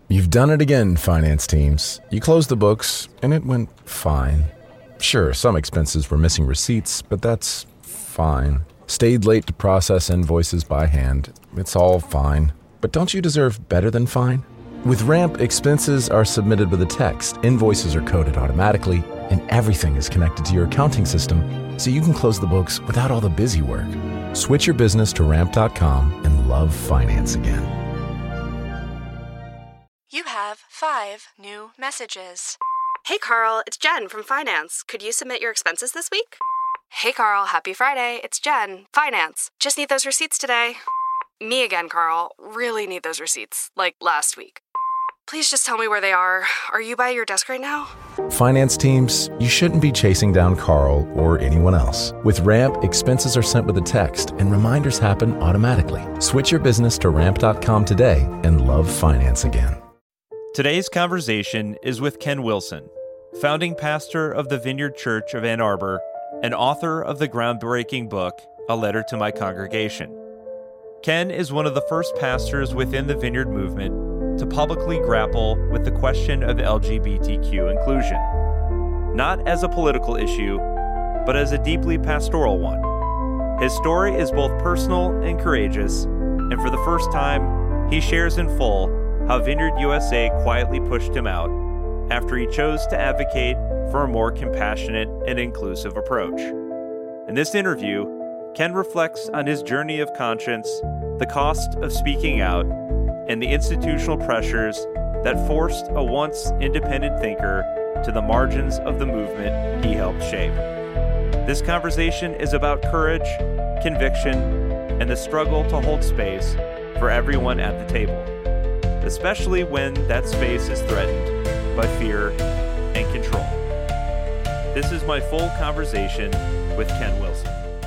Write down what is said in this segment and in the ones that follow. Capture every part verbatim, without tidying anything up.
You've done it again, finance teams. You closed the books, and it went fine. Sure, some expenses were missing receipts, but that's fine. Stayed late to process invoices by hand. It's all fine. But don't you deserve better than fine? With Ramp, expenses are submitted with a text, invoices are coded automatically, and everything is connected to your accounting system, so you can close the books without all the busy work. Switch your business to ramp dot com and love finance again. You have five new messages. Hey, Carl, it's Jen from Finance. Could you submit your expenses this week? Hey, Carl, happy Friday. It's Jen, Finance. Just need those receipts today. Me again, Carl. Really need those receipts, like last week. Please just tell me where they are. Are you by your desk right now? Finance teams, you shouldn't be chasing down Carl or anyone else. With Ramp, expenses are sent with a text and reminders happen automatically. Switch your business to ramp dot com today and love finance again. Today's conversation is with Ken Wilson, founding pastor of the Vineyard Church of Ann Arbor and author of the groundbreaking book, A Letter to My Congregation. Ken is one of the first pastors within the Vineyard movement to publicly grapple with the question of L G B T Q inclusion, not as a political issue, but as a deeply pastoral one. His story is both personal and courageous, and for the first time, he shares in full how Vineyard U S A quietly pushed him out after he chose to advocate for a more compassionate and inclusive approach. In this interview, Ken reflects on his journey of conscience, the cost of speaking out, and the institutional pressures that forced a once independent thinker to the margins of the movement he helped shape. This conversation is about courage, conviction, and the struggle to hold space for everyone at the table, especially when that space is threatened by fear and control. This is my full conversation with Ken Wilson.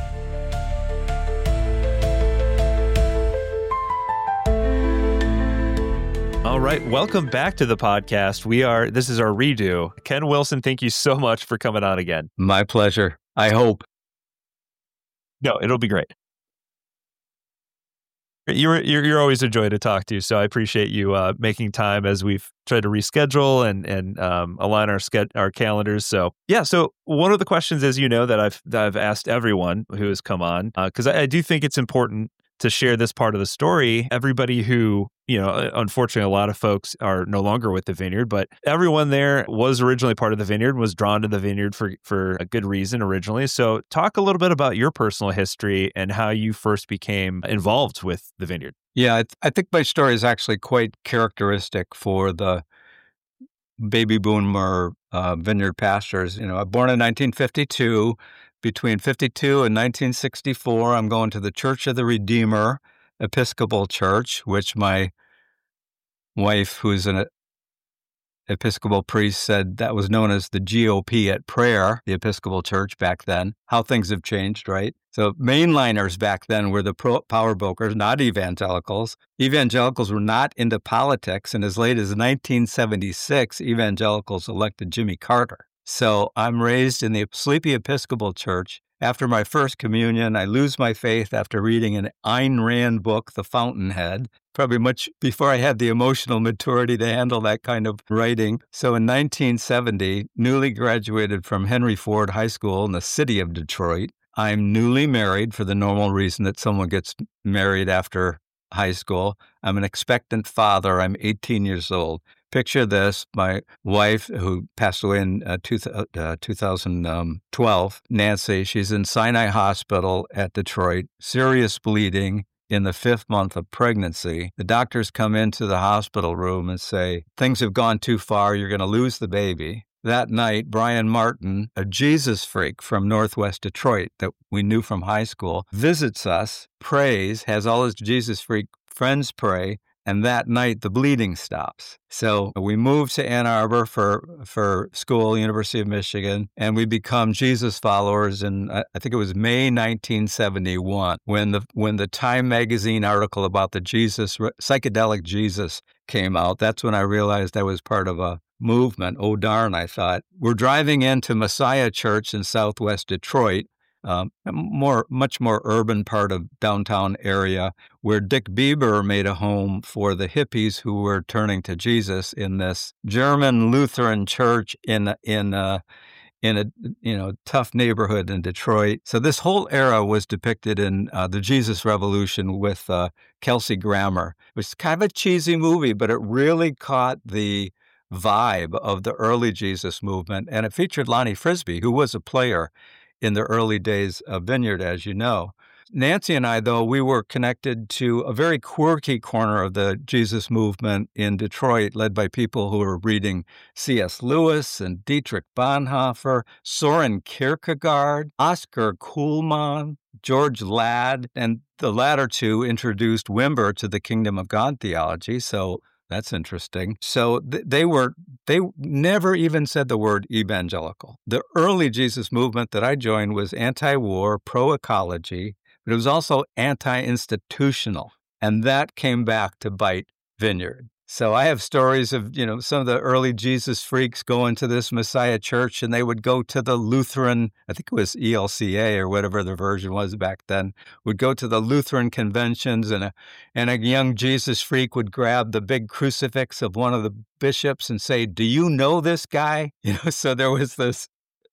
All right, welcome back to the podcast. We are, this is our redo. Ken Wilson, thank you so much for coming on again. My pleasure. I hope. No, it'll be great. You're, you're you're always a joy to talk to, so I appreciate you uh, making time as we've tried to reschedule and and um, align our ske- our calendars. So yeah, so one of the questions, as you know, that I've that I've asked everyone who has come on, because uh, I, I do think it's important to share this part of the story. Everybody who, you know, unfortunately, a lot of folks are no longer with the Vineyard, but everyone there was originally part of the Vineyard, was drawn to the Vineyard for, for a good reason originally. So talk a little bit about your personal history and how you first became involved with the Vineyard. Yeah, I, th- I think my story is actually quite characteristic for the baby boomer uh, Vineyard pastors. You know, I'm born in nineteen fifty-two. Between fifty-two and nineteen sixty-four, I'm going to the Church of the Redeemer Episcopal Church, which my wife, who's an Episcopal priest, said that was known as the G O P at prayer, the Episcopal Church back then. How things have changed, right? So mainliners back then were the pro- power brokers, not evangelicals. Evangelicals were not into politics, and as late as nineteen seventy-six, evangelicals elected Jimmy Carter. So I'm raised in the Sleepy Episcopal Church. After my first communion, I lose my faith after reading an Ayn Rand book, The Fountainhead, probably much before I had the emotional maturity to handle that kind of writing. So in nineteen seventy, newly graduated from Henry Ford High School in the city of Detroit. I'm newly married for the normal reason that someone gets married after high school. I'm an expectant father. I'm eighteen years old. Picture this, my wife, who passed away in uh, two, uh, two thousand twelve, Nancy, she's in Sinai Hospital at Detroit, serious bleeding in the fifth month of pregnancy. The doctors come into the hospital room and say, things have gone too far, you're going to lose the baby. That night, Brian Martin, a Jesus freak from Northwest Detroit that we knew from high school, visits us, prays, has all his Jesus freak friends pray, and that night, the bleeding stops. So we moved to Ann Arbor for for school, University of Michigan, and we become Jesus followers in, I think it was May nineteen seventy-one, when the when the Time magazine article about the Jesus, psychedelic Jesus came out. That's when I realized I was part of a movement. Oh, darn, I thought. We're driving into Messiah Church in Southwest Detroit, um, more, much more urban part of downtown area, where Dick Bieber made a home for the hippies who were turning to Jesus in this German Lutheran church in in uh, in a you know tough neighborhood in Detroit. So this whole era was depicted in uh, the Jesus Revolution with uh, Kelsey Grammer. It was kind of a cheesy movie, but it really caught the vibe of the early Jesus movement, and it featured Lonnie Frisbee, who was a player in the early days of Vineyard, as you know. Nancy and I, though, we were connected to a very quirky corner of the Jesus movement in Detroit, led by people who were reading C S Lewis and Dietrich Bonhoeffer, Soren Kierkegaard, Oscar Kuhlmann, George Ladd, and the latter two introduced Wimber to the Kingdom of God theology, so that's interesting. So th- they were, they never even said the word evangelical. The early Jesus movement that I joined was anti-war, pro-ecology, but it was also anti-institutional. And that came back to bite Vineyard. So I have stories of, you know, some of the early Jesus freaks going to this Messiah church, and they would go to the Lutheran, I think it was E L C A or whatever the version was back then, would go to the Lutheran conventions, and a, and a young Jesus freak would grab the big crucifix of one of the bishops and say, "Do you know this guy?" You know, so there was this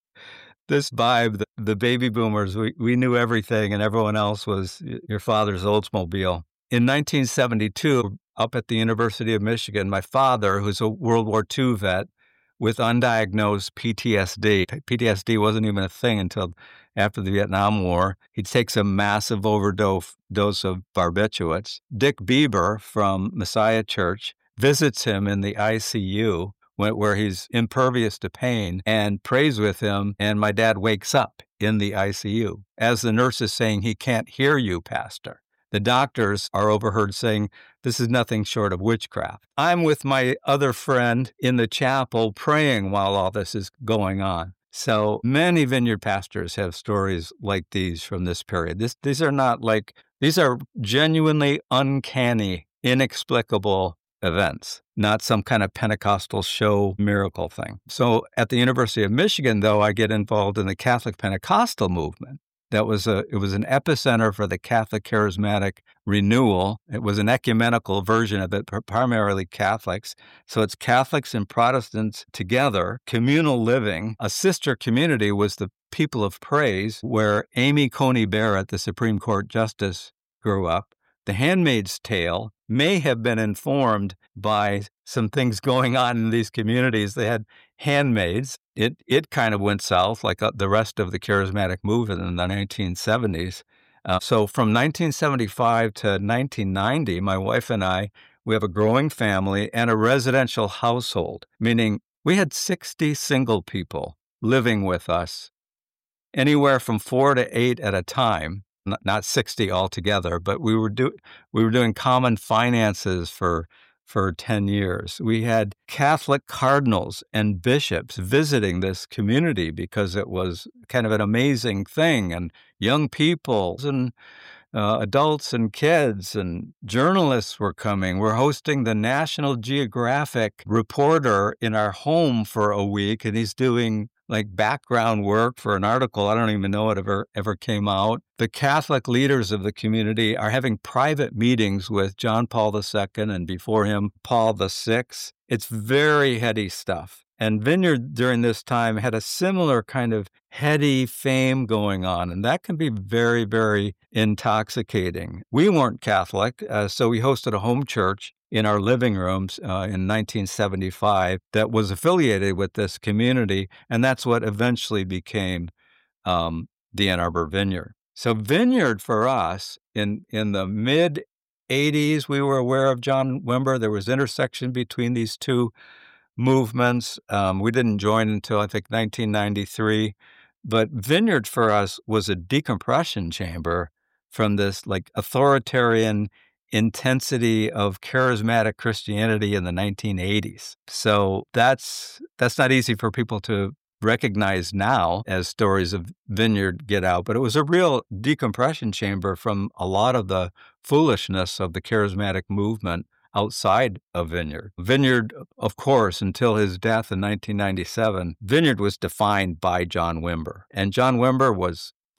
this vibe, the, the baby boomers, we, we knew everything, and everyone else was your father's Oldsmobile. In nineteen seventy-two, up at the University of Michigan, my father, who's a World War Two vet with undiagnosed P T S D, P T S D wasn't even a thing until after the Vietnam War. He takes a massive overdose dose of barbiturates. Dick Bieber from Messiah Church visits him in the I C U where he's impervious to pain and prays with him, and my dad wakes up in the I C U as the nurse is saying, "He can't hear you, Pastor." The doctors are overheard saying, "This is nothing short of witchcraft." I'm with my other friend in the chapel praying while all this is going on. So many vineyard pastors have stories like these from this period. This, these are not like, these are genuinely uncanny, inexplicable events, not some kind of Pentecostal show miracle thing. So at the University of Michigan, though, I get involved in the Catholic Pentecostal movement. That was a, it was an epicenter for the Catholic charismatic renewal. It was an ecumenical version of it, primarily Catholics. So it's Catholics and Protestants together, communal living. A sister community was the People of Praise, where Amy Coney Barrett, the Supreme Court Justice, grew up. The Handmaid's Tale may have been informed by some things going on in these communities. They had handmaids. It it kind of went south like the rest of the charismatic movement in the nineteen seventies. Uh, so from nineteen seventy-five to nineteen ninety, my wife and I, we have a growing family and a residential household, meaning we had sixty single people living with us, anywhere from four to eight at a time. Not sixty altogether, but we were do we were doing common finances for for ten years. We had Catholic cardinals and bishops visiting this community because it was kind of an amazing thing, and young people and uh, adults and kids and journalists were coming. We're hosting the National Geographic reporter in our home for a week, and he's doing like background work for an article. I don't even know it ever ever came out. The Catholic leaders of the community are having private meetings with John Paul the Second and before him, Paul the Sixth. It's very heady stuff. And Vineyard during this time had a similar kind of heady fame going on, and that can be very, very intoxicating. We weren't Catholic, uh, so we hosted a home church in our living rooms uh, in nineteen seventy-five that was affiliated with this community, and that's what eventually became um, the Ann Arbor Vineyard. So Vineyard for us, in, in the mid-eighties, we were aware of John Wimber. There was intersection between these two movements. Um, we didn't join until, I think, nineteen ninety-three. But Vineyard for us was a decompression chamber from this like authoritarian intensity of charismatic Christianity in the nineteen eighties. So that's that's not easy for people to recognize now as stories of Vineyard get out, but it was a real decompression chamber from a lot of the foolishness of the charismatic movement outside of Vineyard. Vineyard, of course, until his death in nineteen ninety-seven, Vineyard was defined by John Wimber. And John Wimber was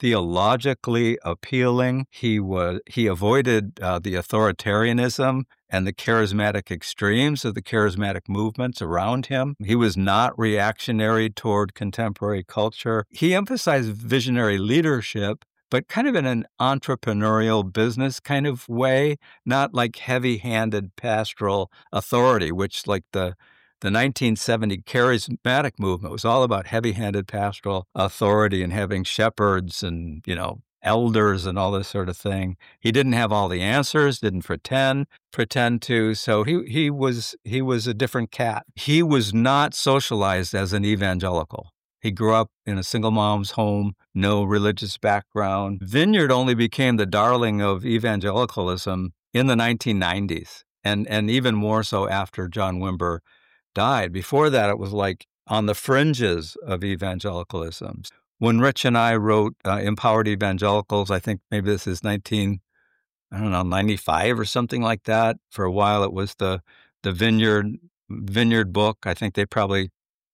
theologically appealing. He was he avoided uh, the authoritarianism and the charismatic extremes of the charismatic movements around him. He was not reactionary toward contemporary culture. He emphasized visionary leadership, but kind of in an entrepreneurial business kind of way, not like heavy-handed pastoral authority, which like the The nineteen seventy charismatic movement was all about heavy-handed pastoral authority and having shepherds and, you know, elders and all this sort of thing. He didn't have all the answers, didn't pretend pretend to. So he he was he was a different cat. He was not socialized as an evangelical. He grew up in a single mom's home, no religious background. Vineyard only became the darling of evangelicalism in the nineteen nineties, and and even more so after John Wimber died. Before that, it was like on the fringes of evangelicalism. When Rich and I wrote uh, Empowered Evangelicals, I think maybe this is nineteen, I don't know, ninety-five or something like that. For a while, it was the the Vineyard Vineyard book. I think they probably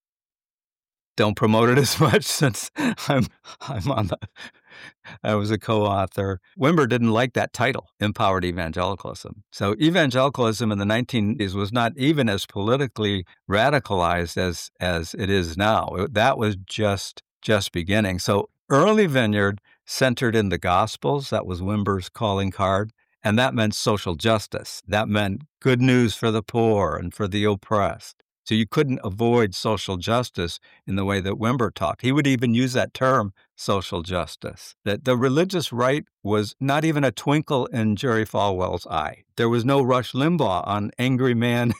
don't promote it as much since I'm I'm on the. I was a co-author. Wimber didn't like that title, Empowered Evangelicalism. So evangelicalism in the nineteen eighties was not even as politically radicalized as as it is now. It, that was just just beginning. So early Vineyard centered in the Gospels. That was Wimber's calling card. And that meant social justice. That meant good news for the poor and for the oppressed. So you couldn't avoid social justice in the way that Wimber talked. He would even use that term, social justice. That the religious right was not even a twinkle in Jerry Falwell's eye. There was no Rush Limbaugh on Angry Man,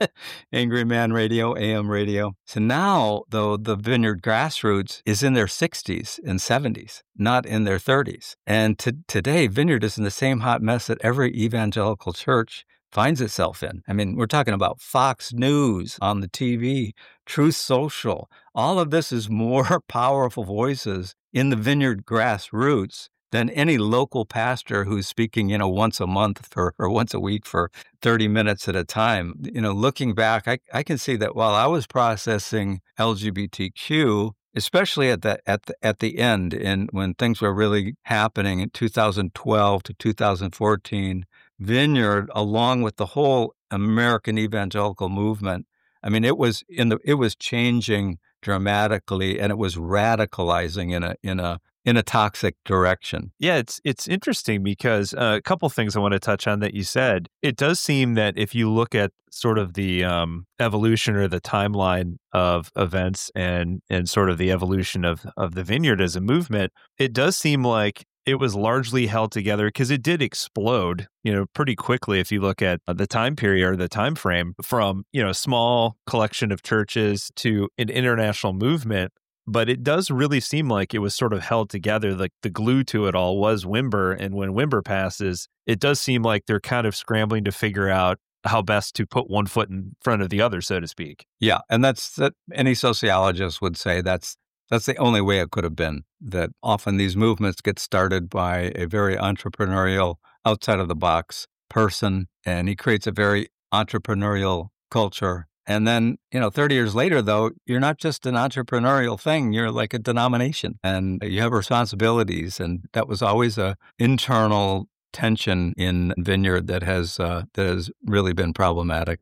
Angry Man Radio, A M radio. So now, though, the Vineyard grassroots is in their sixties and seventies, not in their thirties. And to, today, Vineyard is in the same hot mess that every evangelical church finds itself in. I mean, we're talking about Fox News on the T V, Truth Social. All of this is more powerful voices in the Vineyard grassroots than any local pastor who's speaking, you know, once a month for, or once a week for thirty minutes at a time. You know, looking back, I, I can see that while I was processing L G B T Q, especially at the at the at the end, and when things were really happening in two thousand twelve to two thousand fourteen, Vineyard, along with the whole American evangelical movement, I mean, it was in the it was changing dramatically, and it was radicalizing in a in a in a toxic direction. Yeah, it's it's interesting because uh, a couple things I want to touch on that you said. It does seem that if you look at sort of the um, evolution or the timeline of events and and sort of the evolution of of the Vineyard as a movement, it does seem like it was largely held together because it did explode, you know, pretty quickly if you look at the time period or the time frame from, you know, a small collection of churches to an international movement. But it does really seem like it was sort of held together. Like the glue to it all was Wimber. And when Wimber passes, it does seem like they're kind of scrambling to figure out how best to put one foot in front of the other, so to speak. Yeah. And that's that any sociologist would say that's That's the only way it could have been, that often these movements get started by a very entrepreneurial, outside-of-the-box person, and he creates a very entrepreneurial culture. And then, you know, thirty years later, though, you're not just an entrepreneurial thing, you're like a denomination, and you have responsibilities, and that was always a internal tension in Vineyard that has uh, that has really been problematic.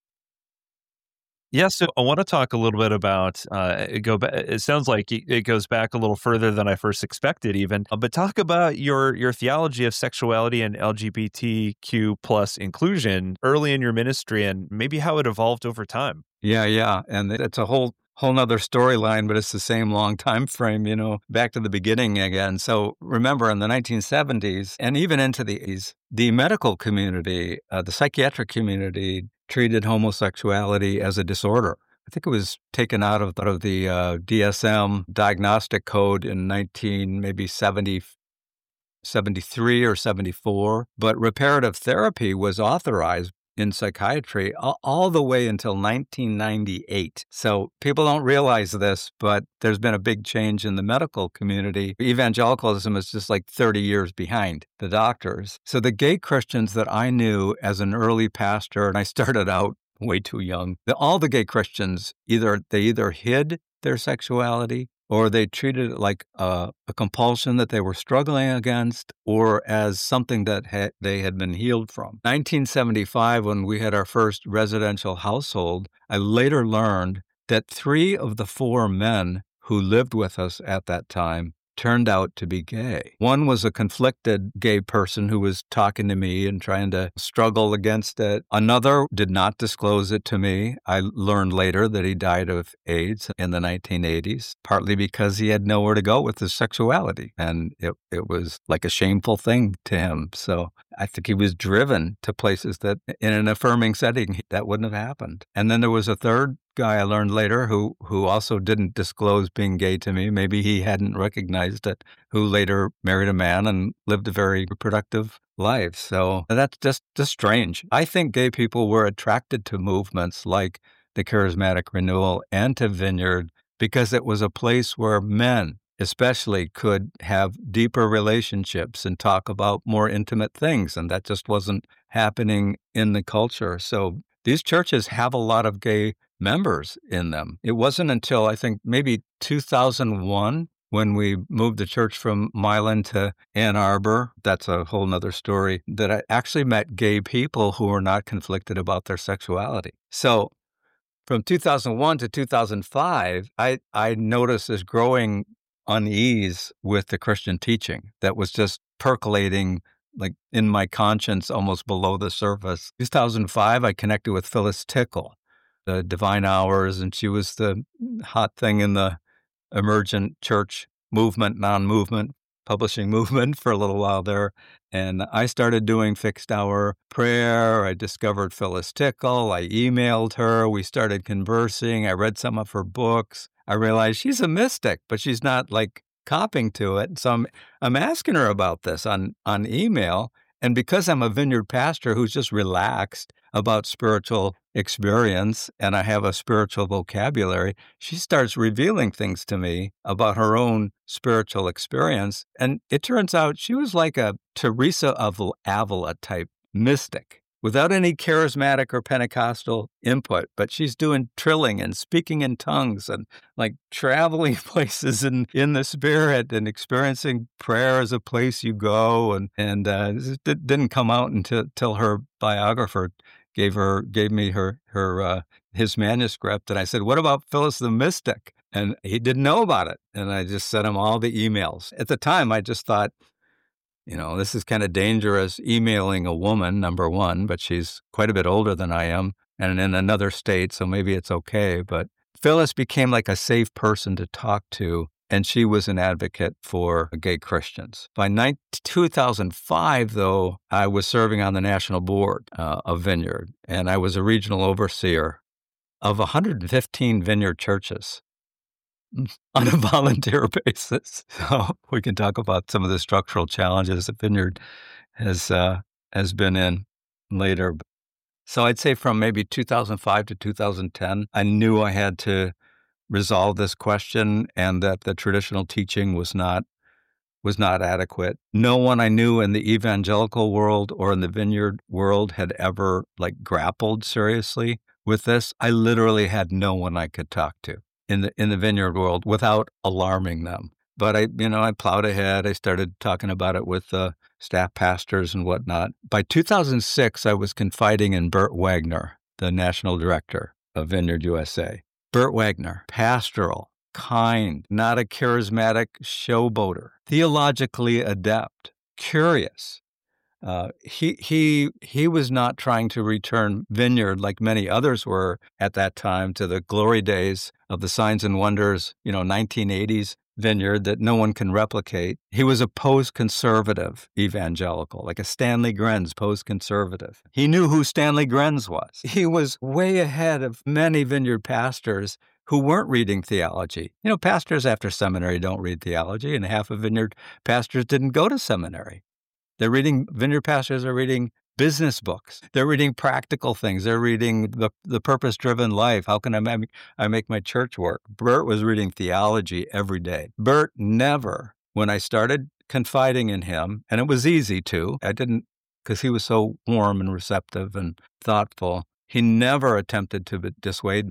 Yeah, so I want to talk a little bit about, uh, it go back, it sounds like it goes back a little further than I first expected even, but talk about your your theology of sexuality and L G B T Q plus inclusion early in your ministry and maybe how it evolved over time. Yeah, yeah, and it's a whole whole nother storyline, but it's the same long time frame, you know, back to the beginning again. So remember, in the nineteen seventies and even into the eighties, the medical community, uh, the psychiatric community, treated homosexuality as a disorder. I think it was taken out of, out of the uh, D S M diagnostic code in nineteen maybe seventy, seventy-three or seventy-four. But reparative therapy was authorized in psychiatry all, all the way until nineteen ninety-eight. So people don't realize this, but there's been a big change in the medical community. Evangelicalism is just like thirty years behind the doctors. So the gay Christians that I knew as an early pastor, and I started out way too young, the, all the gay Christians, either they either hid their sexuality or they treated it like a, a compulsion that they were struggling against, or as something that ha- they had been healed from. nineteen seventy-five, when we had our first residential household, I later learned that three of the four men who lived with us at that time turned out to be gay. One was a conflicted gay person who was talking to me and trying to struggle against it. Another did not disclose it to me. I learned later that he died of AIDS in the nineteen eighties, partly because he had nowhere to go with his sexuality. And it, it was like a shameful thing to him. So I think he was driven to places that in an affirming setting, that wouldn't have happened. And then there was a third guy I learned later who who also didn't disclose being gay to me. Maybe he hadn't recognized it, who later married a man and lived a very productive life. So that's just, just strange. I think gay people were attracted to movements like the Charismatic Renewal and to Vineyard because it was a place where men especially could have deeper relationships and talk about more intimate things. And that just wasn't happening in the culture. So these churches have a lot of gay members in them. It wasn't until I think maybe two thousand one when we moved the church from Milan to Ann Arbor, that's a whole nother story, that I actually met gay people who were not conflicted about their sexuality. So from two thousand one to two thousand five, I, I noticed this growing unease with the Christian teaching that was just percolating like in my conscience almost below the surface. two thousand five, I connected with Phyllis Tickle, the Divine Hours, and she was the hot thing in the emergent church movement, non-movement, publishing movement for a little while there. And I started doing fixed hour prayer. I discovered Phyllis Tickle. I emailed her. We started conversing. I read some of her books. I realized she's a mystic, but she's not like copying to it. So I'm, I'm asking her about this on, on email. And because I'm a Vineyard pastor who's just relaxed about spiritual experience and I have a spiritual vocabulary, she starts revealing things to me about her own spiritual experience. And it turns out she was like a Teresa of Avila type mystic without any charismatic or Pentecostal input, but she's doing trilling and speaking in tongues and like traveling places in, in the spirit and experiencing prayer as a place you go. And, and uh, it didn't come out until, until her biographer gave her gave me her her uh, his manuscript, and I said, "What about Phyllis the Mystic?" And he didn't know about it, and I just sent him all the emails. At the time, I just thought, you know, this is kind of dangerous emailing a woman, number one, but she's quite a bit older than I am and in another state, so maybe it's okay. But Phyllis became like a safe person to talk to, and she was an advocate for gay Christians. By two thousand five, though, I was serving on the national board uh, of Vineyard, and I was a regional overseer of one hundred fifteen Vineyard churches on a volunteer basis. So we can talk about some of the structural challenges that Vineyard has uh, has been in later. So I'd say from maybe two thousand five to two thousand ten, I knew I had to resolve this question and that the traditional teaching was not was not adequate. No one I knew in the evangelical world or in the Vineyard world had ever like grappled seriously with this. I literally had no one I could talk to in the in the Vineyard world without alarming them. But I, you know, I plowed ahead. I started talking about it with uh, staff pastors and whatnot. By two thousand six, I was confiding in Bert Wagner, the national director of Vineyard U S A. Bert Wagner, pastoral, kind, not a charismatic showboater, theologically adept, curious. Uh, he he he was not trying to return Vineyard like many others were at that time to the glory days of the signs and wonders, you know, nineteen eighties Vineyard that no one can replicate. He was a post-conservative evangelical, like a Stanley Grenz post-conservative. He knew who Stanley Grenz was. He was way ahead of many Vineyard pastors who weren't reading theology. You know, pastors after seminary don't read theology, and half of Vineyard pastors didn't go to seminary. They're reading, Vineyard pastors are reading business books. They're reading practical things. They're reading the, the purpose-driven life. How can I make, I make my church work? Bert was reading theology every day. Bert never, when I started confiding in him, and it was easy to, I didn't, because he was so warm and receptive and thoughtful, he never attempted to dissuade me.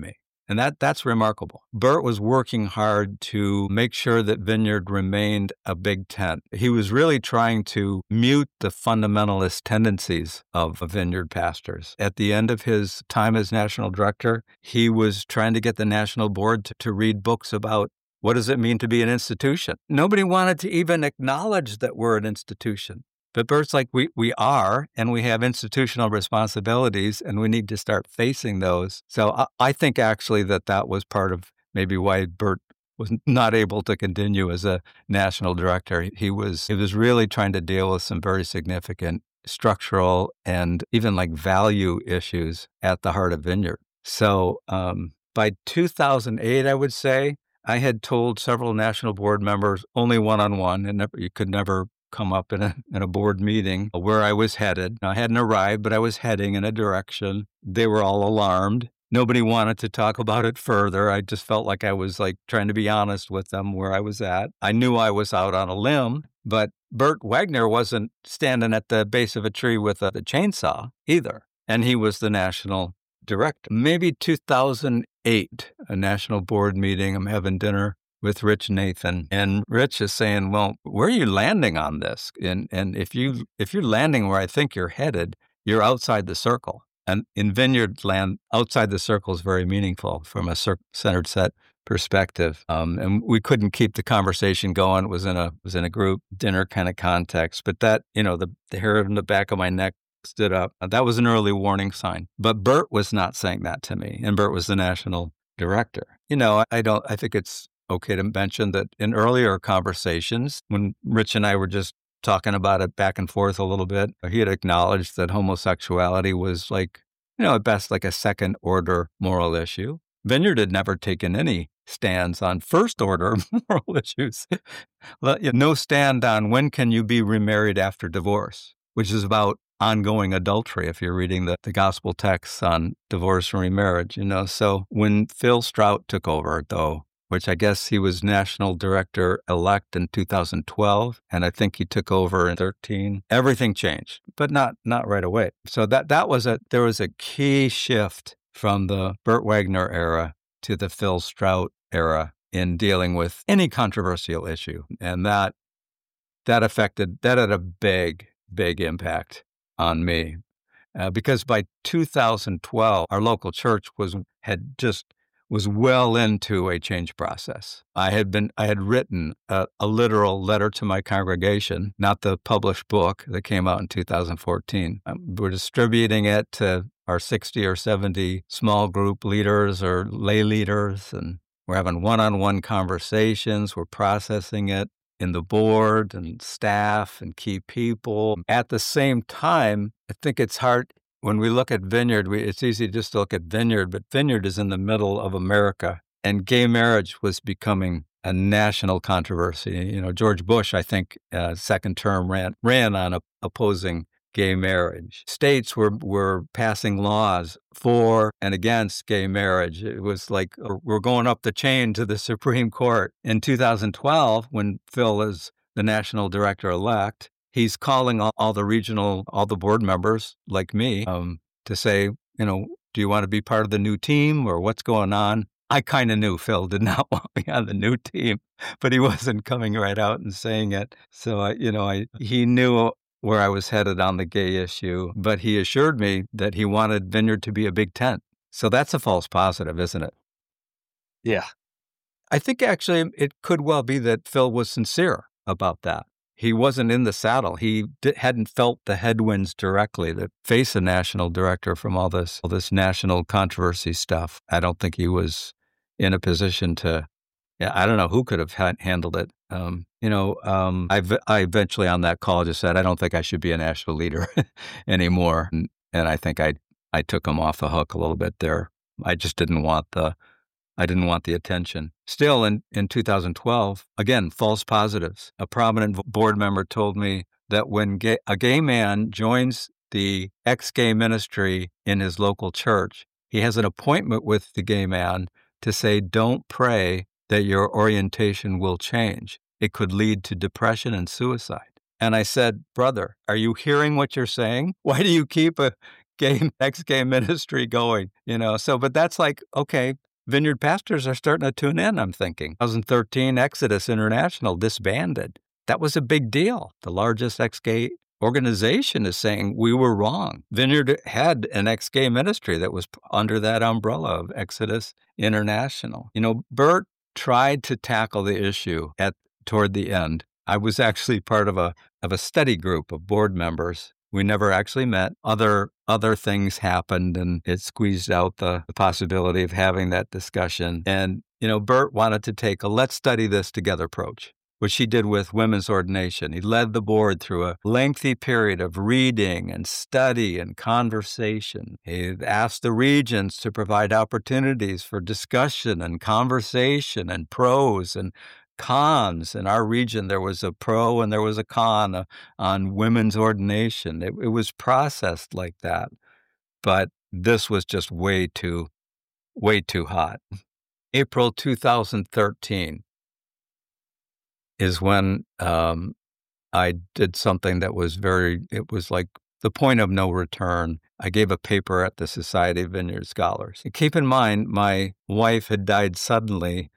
And that that's remarkable. Bert was working hard to make sure that Vineyard remained a big tent. He was really trying to mute the fundamentalist tendencies of Vineyard pastors. At the end of his time as national director, he was trying to get the national board to, to read books about what does it mean to be an institution. Nobody wanted to even acknowledge that we're an institution. But Bert's like, we we are, and we have institutional responsibilities, and we need to start facing those. So I, I think actually that that was part of maybe why Bert was not able to continue as a national director. He was he was really trying to deal with some very significant structural and even like value issues at the heart of Vineyard. So um, by two thousand eight, I would say, I had told several national board members, only one-on-one, and never, you could never come up in a in a board meeting where I was headed. I hadn't arrived, but I was heading in a direction. They were all alarmed. Nobody wanted to talk about it further. I just felt like I was like trying to be honest with them where I was at. I knew I was out on a limb, but Bert Wagner wasn't standing at the base of a tree with a, a chainsaw either. And he was the national director. Maybe two thousand eight, a national board meeting. I'm having dinner with Rich Nathan, and Rich is saying, well, where are you landing on this? And and if you if you're landing where I think you're headed, you're outside the circle. And in Vineyard land, outside the circle is very meaningful from a centered set perspective. Um, and we couldn't keep the conversation going. It was in a it was in a group dinner kind of context. But that, you know, the, the hair on the back of my neck stood up. That was an early warning sign. But Bert was not saying that to me, and Bert was the national director. You know, I don't. I think it's okay to mention that in earlier conversations, when Rich and I were just talking about it back and forth a little bit, he had acknowledged that homosexuality was like, you know, at best like a second order moral issue. Vineyard had never taken any stands on first order moral issues. No stand on when can you be remarried after divorce, which is about ongoing adultery if you're reading the, the gospel texts on divorce and remarriage, you know. So when Phil Strout took over, though, which I guess he was national director-elect in two thousand twelve, and I think he took over in thirteen. Everything changed, but not not right away. So that that was a there was a key shift from the Bert Wagner era to the Phil Strout era in dealing with any controversial issue, and that that affected that had a big big impact on me, uh, because by two thousand twelve, our local church was had just was well into a change process. I had been, I had written a, a literal letter to my congregation, not the published book that came out in two thousand fourteen. Um, we're distributing it to our sixty or seventy small group leaders or lay leaders, and we're having one-on-one conversations. We're processing it in the board and staff and key people. At the same time, I think it's hard. When we look at Vineyard, we, it's easy just to look at Vineyard, but Vineyard is in the middle of America, and gay marriage was becoming a national controversy. You know, George Bush, I think, uh, second term ran ran on a, opposing gay marriage. States were were passing laws for and against gay marriage. It was like we're going up the chain to the Supreme Court. In two thousand twelve, when Phil is the national director-elect, he's calling all, all the regional, all the board members like me um, to say, you know, do you want to be part of the new team or what's going on? I kind of knew Phil did not want me on the new team, but he wasn't coming right out and saying it. So, I, you know, I he knew where I was headed on the gay issue, but he assured me that he wanted Vineyard to be a big tent. So that's a false positive, isn't it? Yeah. I think actually it could well be that Phil was sincere about that. He wasn't in the saddle. He di- hadn't felt the headwinds directly that face a national director from all this all this national controversy stuff. I don't think he was in a position to, yeah, I don't know who could have ha- handled it. Um, you know, um, I, v- I eventually on that call just said, I don't think I should be a national leader anymore. And, and I think I I took him off the hook a little bit there. I just didn't want the I didn't want the attention. Still, in, in two thousand twelve, again, false positives. A prominent board member told me that when gay, a gay man joins the ex-gay ministry in his local church, he has an appointment with the gay man to say, don't pray that your orientation will change. It could lead to depression and suicide. And I said, brother, are you hearing what you're saying? Why do you keep a gay ex-gay ministry going? You know, so, but that's like, okay, vineyard pastors are starting to tune in, I'm thinking. twenty thirteen, Exodus International disbanded. That was a big deal. The largest ex-gay organization is saying we were wrong. Vineyard had an ex-gay ministry that was under that umbrella of Exodus International. You know, Bert tried to tackle the issue at toward the end. I was actually part of a of a study group of board members. We never actually met. Other other things happened, and it squeezed out the, the possibility of having that discussion. And, you know, Bert wanted to take a let's study this together approach, which he did with women's ordination. He led the board through a lengthy period of reading and study and conversation. He asked the regents to provide opportunities for discussion and conversation and pros and cons. In our region, there was a pro and there was a con uh, on women's ordination. It, it was processed like that, but this was just way too, way too hot. April two thousand thirteen is when um, I did something that was very, it was like the point of no return. I gave a paper at the Society of Vineyard Scholars. And keep in mind, my wife had died suddenly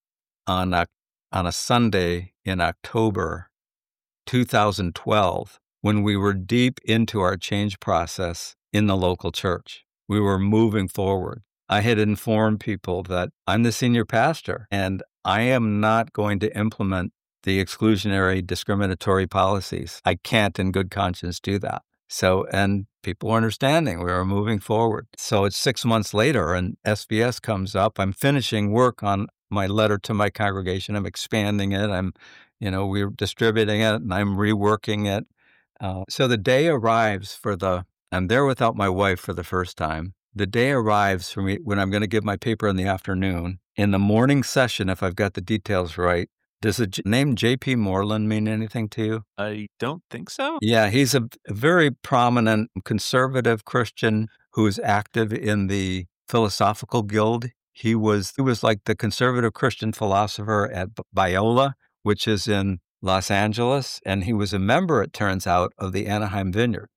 on a on a Sunday in October two thousand twelve, when we were deep into our change process in the local church. We were moving forward. I had informed people that I'm the senior pastor and I am not going to implement the exclusionary discriminatory policies. I can't in good conscience do that. So, and people were understanding we were moving forward. So it's six months later and S V S comes up. I'm finishing work on my letter to my congregation. I'm expanding it. I'm, you know, we're distributing it and I'm reworking it. Uh, so the day arrives for the, I'm there without my wife for the first time. The day arrives for me when I'm going to give my paper in the afternoon. In the morning session, if I've got the details right, does the J- name J P Moreland mean anything to you? I don't think so. Yeah, he's a, a very prominent conservative Christian who is active in the Philosophical Guild. He was he was like the conservative Christian philosopher at Biola, which is in Los Angeles, and he was a member, it turns out, of the Anaheim Vineyard.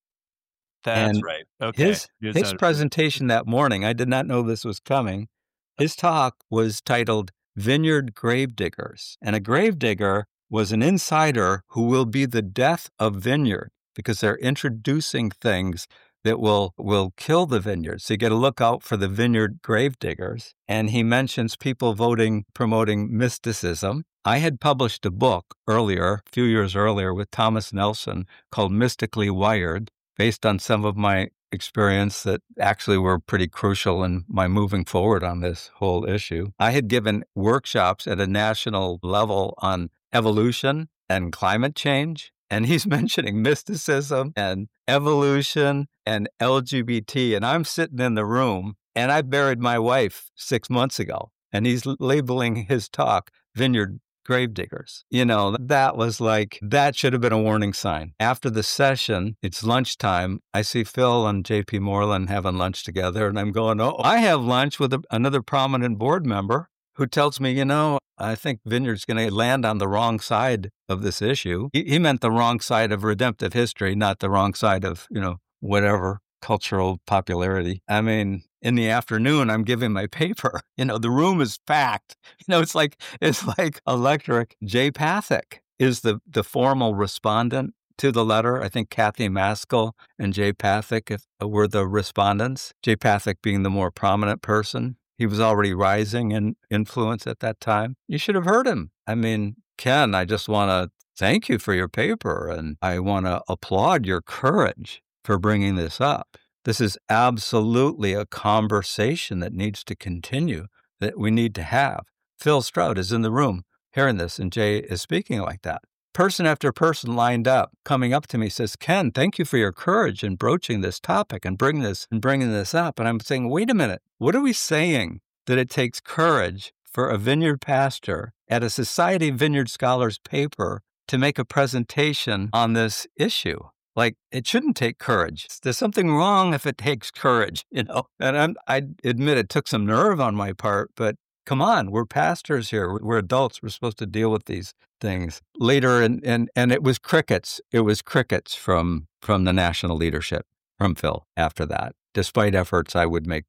That's and right. Okay. His, Good his sound. presentation that morning, I did not know this was coming. His talk was titled Vineyard Gravediggers, and a gravedigger was an insider who will be the death of vineyard because they're introducing things that will will kill the vineyard. So you got to look out for the vineyard gravediggers. And he mentions people voting, promoting mysticism. I had published a book earlier, a few years earlier, with Thomas Nelson called Mystically Wired, based on some of my experience that actually were pretty crucial in my moving forward on this whole issue. I had given workshops at a national level on evolution and climate change. And he's mentioning mysticism and evolution and L G B T. And I'm sitting in the room, and I buried my wife six months ago. And he's labeling his talk Vineyard Gravediggers. You know, that was like, that should have been a warning sign. After the session, it's lunchtime. I see Phil and J P Moreland having lunch together. And I'm going, oh, I have lunch with a, another prominent board member who tells me, you know, I think Vineyard's going to land on the wrong side of this issue. He, he meant the wrong side of redemptive history, not the wrong side of, you know, whatever cultural popularity. I mean, in the afternoon, I'm giving my paper. You know, the room is packed. You know, it's like it's like electric. Jay Pathak is the, the formal respondent to the letter. I think Kathy Maskell and Jay Pathak were the respondents, Jay Pathak being the more prominent person. He was already rising in influence at that time. You should have heard him. I mean, Ken, I just want to thank you for your paper, and I want to applaud your courage for bringing this up. This is absolutely a conversation that needs to continue, that we need to have. Phil Stroud is in the room hearing this, and Jay is speaking like that. Person after person lined up, coming up to me, says, Ken, thank you for your courage in broaching this topic and bringing this and bringing this up. And I'm saying, wait a minute, what are we saying that it takes courage for a vineyard pastor at a Society of Vineyard Scholars paper to make a presentation on this issue? Like, it shouldn't take courage. There's something wrong if it takes courage, you know? And I'm, I admit it took some nerve on my part, but come on, we're pastors here. We're adults. We're supposed to deal with these things. Later, and and and it was crickets. It was crickets from from the national leadership, from Phil after that, despite efforts I would make to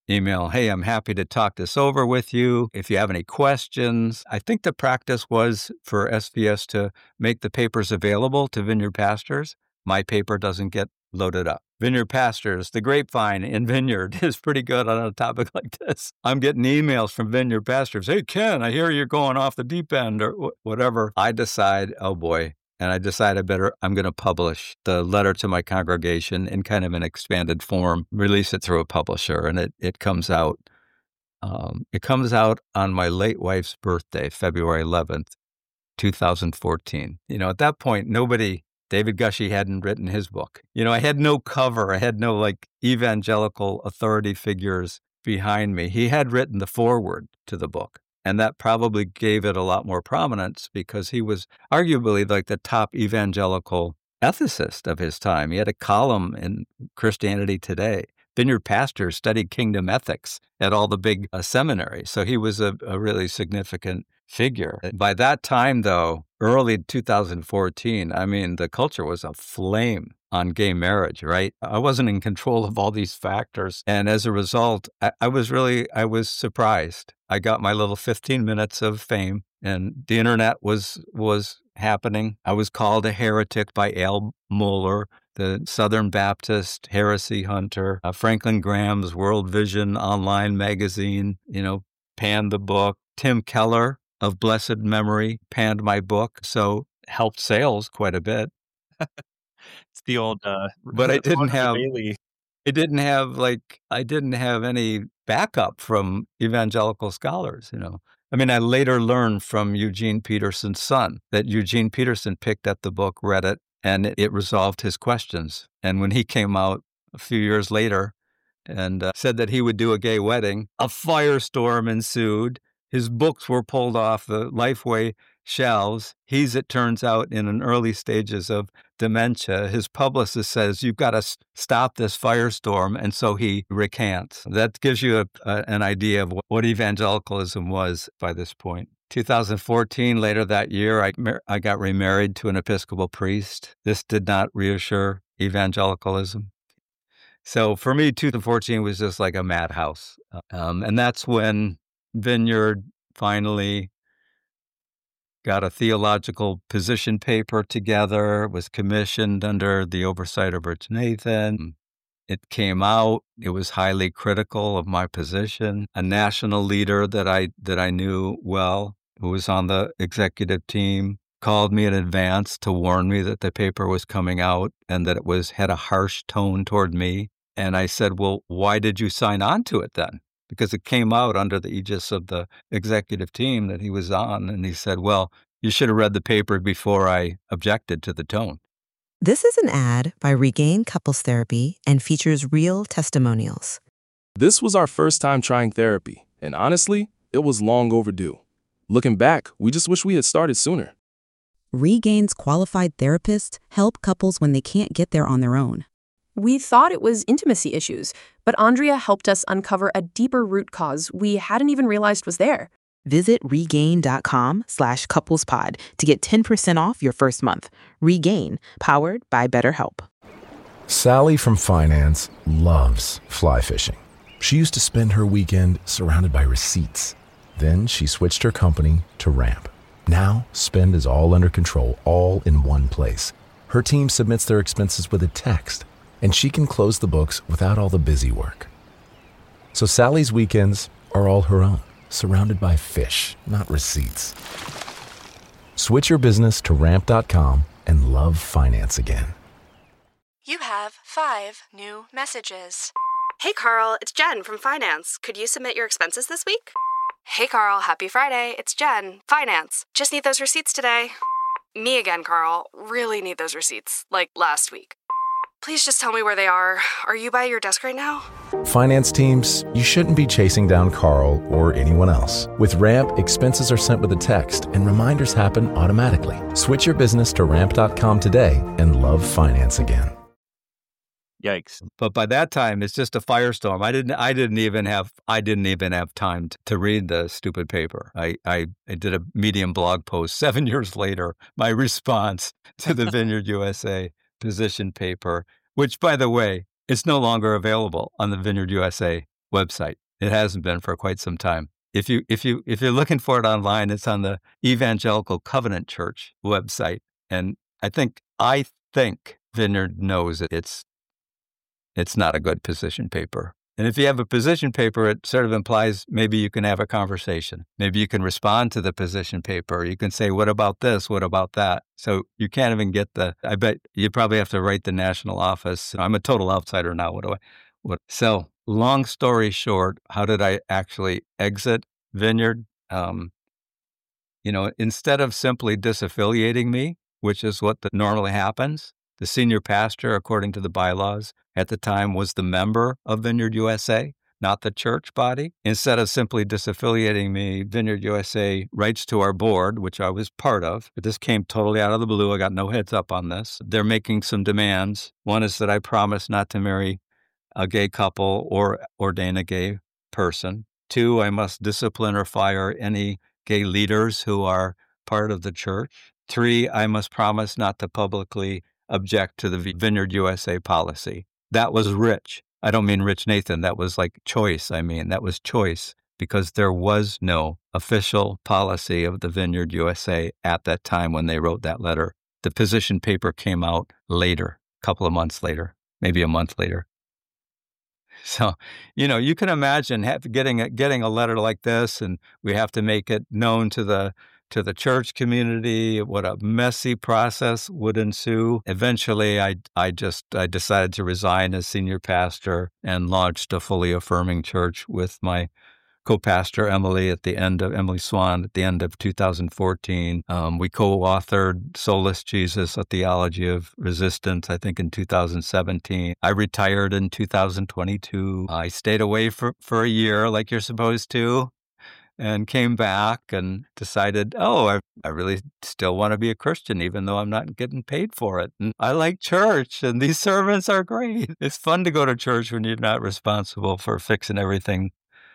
email, hey, I'm happy to talk this over with you. If you have any questions, I think the practice was for S V S to make the papers available to vineyard pastors. My paper doesn't get loaded up. Vineyard Pastors, the grapevine in Vineyard is pretty good on a topic like this. I'm getting emails from vineyard pastors. Hey, Ken, I hear you're going off the deep end or wh- whatever. I decide, oh boy, and I decide I better, I'm going to publish the letter to my congregation in kind of an expanded form, release it through a publisher, and it, it comes out. Um, it comes out on my late wife's birthday, February eleventh, two thousand fourteen. You know, at that point, nobody... David Gushee hadn't written his book. You know, I had no cover. I had no like evangelical authority figures behind me. He had written the foreword to the book, and that probably gave it a lot more prominence because he was arguably like the top evangelical ethicist of his time. He had a column in Christianity Today. Vineyard pastors studied kingdom ethics at all the big uh, seminaries. So he was a, a really significant figure. By that time, though, early two thousand fourteen, I mean, the culture was aflame on gay marriage, right? I wasn't in control of all these factors. And as a result, I, I was really, I was surprised. I got my little fifteen minutes of fame, and the internet was was happening. I was called a heretic by Al Mohler, the Southern Baptist heresy hunter. Uh, Franklin Graham's World Vision online magazine, you know, panned the book. Tim Keller of blessed memory panned my book, so helped sales quite a bit. It's the old, uh, but I didn't have, Bailey. it didn't have like, I didn't have any backup from evangelical scholars, you know. I mean, I later learned from Eugene Peterson's son that Eugene Peterson picked up the book, read it, and it, it resolved his questions. And when he came out a few years later and uh, said that he would do a gay wedding, a firestorm ensued. His books were pulled off the Lifeway shelves. He's, it turns out, in an early stages of dementia. His publicist says, you've got to s- stop this firestorm, and so he recants. That gives you a, a, an idea of what evangelicalism was by this point. two thousand fourteen, later that year, I, mar- I got remarried to an Episcopal priest. This did not reassure evangelicalism. So for me, two thousand fourteen was just like a madhouse. Um, and that's when Vineyard finally got a theological position paper together, was commissioned under the oversight of Rich Nathan. It came out. It was highly critical of my position. A national leader that I that I knew well, who was on the executive team, called me in advance to warn me that the paper was coming out and that it was had a harsh tone toward me. And I said, well, why did you sign on to it then? Because it came out under the aegis of the executive team that he was on. And he said, well, you should have read the paper before I objected to the tone. This is an ad by Regain Couples Therapy and features real testimonials. This was our first time trying therapy, and honestly, it was long overdue. Looking back, we just wish we had started sooner. Regain's qualified therapists help couples when they can't get there on their own. We thought it was intimacy issues, but Andrea helped us uncover a deeper root cause we hadn't even realized was there. Visit regain.com slash couplespod to get ten percent off your first month. Regain, powered by BetterHelp. Sally from finance loves fly fishing. She used to spend her weekend surrounded by receipts. Then she switched her company to Ramp. Now, spend is all under control, all in one place. Her team submits their expenses with a text, and she can close the books without all the busy work. So Sally's weekends are all her own, surrounded by fish, not receipts. Switch your business to ramp dot com and love finance again. You have five new messages. Hey, Carl, it's Jen from Finance. Could you submit your expenses this week? Hey, Carl, happy Friday. It's Jen, Finance. Just need those receipts today. Me again, Carl. Really need those receipts, like last week. Please just tell me where they are. Are you by your desk right now? Finance teams, you shouldn't be chasing down Carl or anyone else. With Ramp, expenses are sent with a text and reminders happen automatically. Switch your business to ramp dot com today and love finance again. Yikes. But by that time, it's just a firestorm. I didn't I didn't even have I didn't even have time to, to read the stupid paper. I, I, I did a Medium blog post seven years later, my response to the Vineyard U S A position paper, which, by the way, is no longer available on the Vineyard U S A website. It hasn't been for quite some time. If you if you if you're looking for it online, it's on the Evangelical Covenant Church website. And I think I think Vineyard knows that it's it's not a good position paper. And if you have a position paper, it sort of implies maybe you can have a conversation. Maybe you can respond to the position paper. You can say, what about this? What about that? So you can't even get the, I bet you probably have to write the national office. I'm a total outsider now. What do I, what? So long story short, how did I actually exit Vineyard? Um, you know, instead of simply disaffiliating me, which is what the, normally happens, the senior pastor, according to the bylaws, at the time was the member of Vineyard U S A, not the church body. Instead of simply disaffiliating me, Vineyard U S A writes to our board, which I was part of. But this came totally out of the blue. I got no heads up on this. They're making some demands. One is that I promise not to marry a gay couple or ordain a gay person. Two, I must discipline or fire any gay leaders who are part of the church. Three, I must promise not to publicly object to the Vineyard U S A policy. That was rich. I don't mean Rich Nathan. That was like choice. I mean, that was choice because there was no official policy of the Vineyard U S A at that time when they wrote that letter. The position paper came out later, a couple of months later, maybe a month later. So, you know, you can imagine have, getting, a, getting a letter like this, and we have to make it known to the to the church community, what a messy process would ensue. Eventually, I I just I decided to resign as senior pastor and launched a fully affirming church with my co-pastor Emily at the end of Emily Swan at the end of two thousand fourteen. Um, we co-authored Solus Jesus, a theology of resistance, I think in two thousand seventeen. I retired in two thousand twenty-two. I stayed away for, for a year like you're supposed to, and came back and decided, oh, I, I really still want to be a Christian, even though I'm not getting paid for it. And I like church, and these sermons are great. It's fun to go to church when you're not responsible for fixing everything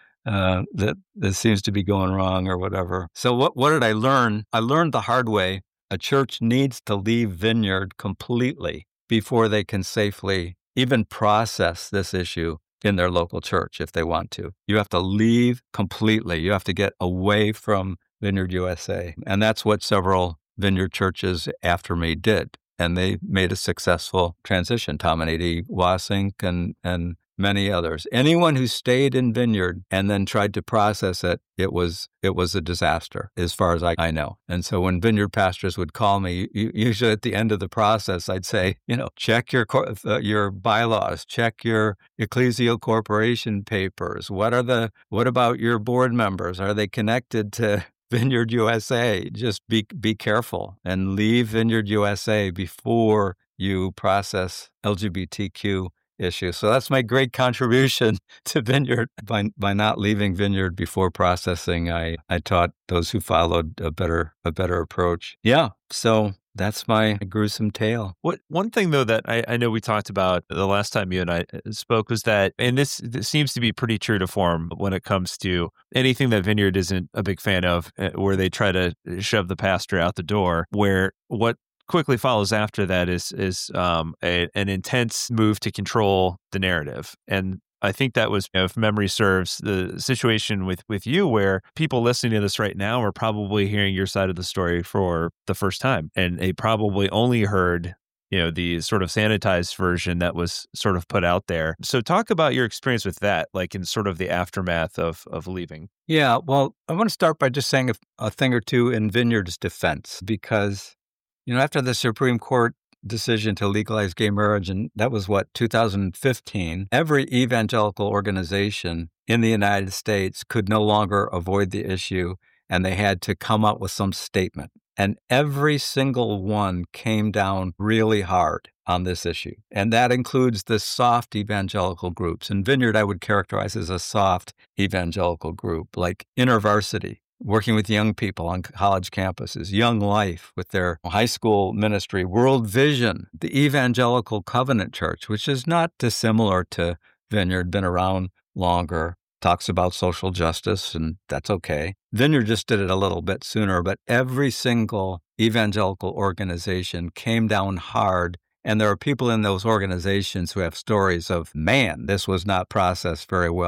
uh, that, that seems to be going wrong or whatever. So what, what did I learn? I learned the hard way. A church needs to leave Vineyard completely before they can safely even process this issue in their local church if they want to. You have to leave completely. You have to get away from Vineyard U S A. And that's what several Vineyard churches after me did. And they made a successful transition. Tom and Edie Wasink and, and many others. Anyone who stayed in Vineyard and then tried to process it, it was it was a disaster as far as I, I know. And so when Vineyard pastors would call me, usually at the end of the process, I'd say, you know, check your uh, your bylaws, check your ecclesial corporation papers. What are the what about your board members? Are they connected to Vineyard U S A? Just be be careful and leave Vineyard U S A before you process L G B T Q issue. So that's my great contribution to Vineyard. By by not leaving Vineyard before processing, I, I taught those who followed a better a better approach. Yeah, so that's my gruesome tale. What one thing though that I, I know we talked about the last time you and I spoke was that, and this, this seems to be pretty true to form when it comes to anything that Vineyard isn't a big fan of, where they try to shove the pastor out the door, where what quickly follows after that is is um, a, an intense move to control the narrative. And I think that was, you know, if memory serves, the situation with, with you where people listening to this right now are probably hearing your side of the story for the first time. And they probably only heard, you know, the sort of sanitized version that was sort of put out there. So talk about your experience with that, like in sort of the aftermath of of leaving. Yeah, well, I want to start by just saying a, a thing or two in Vineyard's defense, because you know, after the Supreme Court decision to legalize gay marriage, and that was what, two thousand fifteen, every evangelical organization in the United States could no longer avoid the issue, and they had to come up with some statement. And every single one came down really hard on this issue. And that includes the soft evangelical groups. And Vineyard I would characterize as a soft evangelical group, like InterVarsity, working with young people on college campuses, Young Life with their high school ministry, World Vision, the Evangelical Covenant Church, which is not dissimilar to Vineyard, been around longer, talks about social justice, and that's okay. Vineyard just did it a little bit sooner, but every single evangelical organization came down hard. And there are people in those organizations who have stories of, man, this was not processed very well.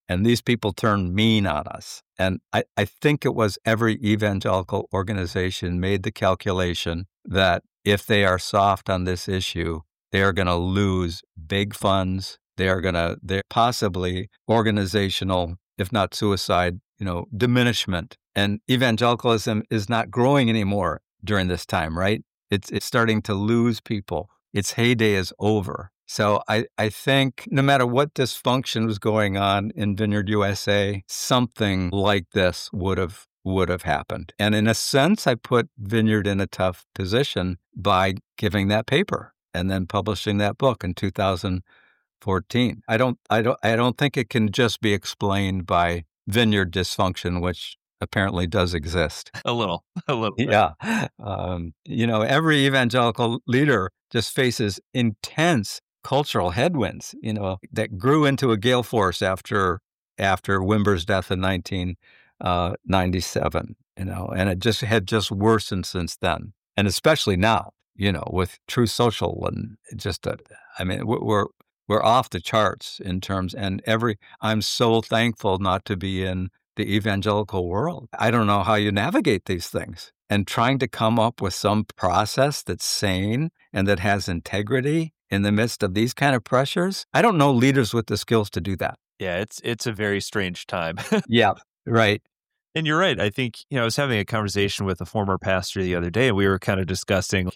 And these people turned mean on us. And I, I think it was every evangelical organization made the calculation that if they are soft on this issue, they are going to lose big funds. They are going to, they're possibly organizational, if not suicide, you know, diminishment. And evangelicalism is not growing anymore during this time, right? It's it's starting to lose people. Its heyday is over. So I, I think no matter what dysfunction was going on in Vineyard U S A, something like this would have would have happened. And in a sense, I put Vineyard in a tough position by giving that paper and then publishing that book in two thousand fourteen. I don't I don't I don't think it can just be explained by Vineyard dysfunction, which apparently does exist. A little, a little. Bit. Yeah. Um, you know, every evangelical leader just faces intense cultural headwinds, you know, that grew into a gale force after after Wimber's death in nineteen ninety-seven, you know, and it just had just worsened since then. And especially now, you know, with Truth Social and just, a, I mean, we're we're off the charts in terms, and every, I'm so thankful not to be in the evangelical world. I don't know how you navigate these things, and trying to come up with some process that's sane and that has integrity in the midst of these kind of pressures. I don't know leaders with the skills to do that. Yeah, it's it's a very strange time. Yeah, right. And you're right. I think, you know, I was having a conversation with a former pastor the other day, and we were kind of discussing,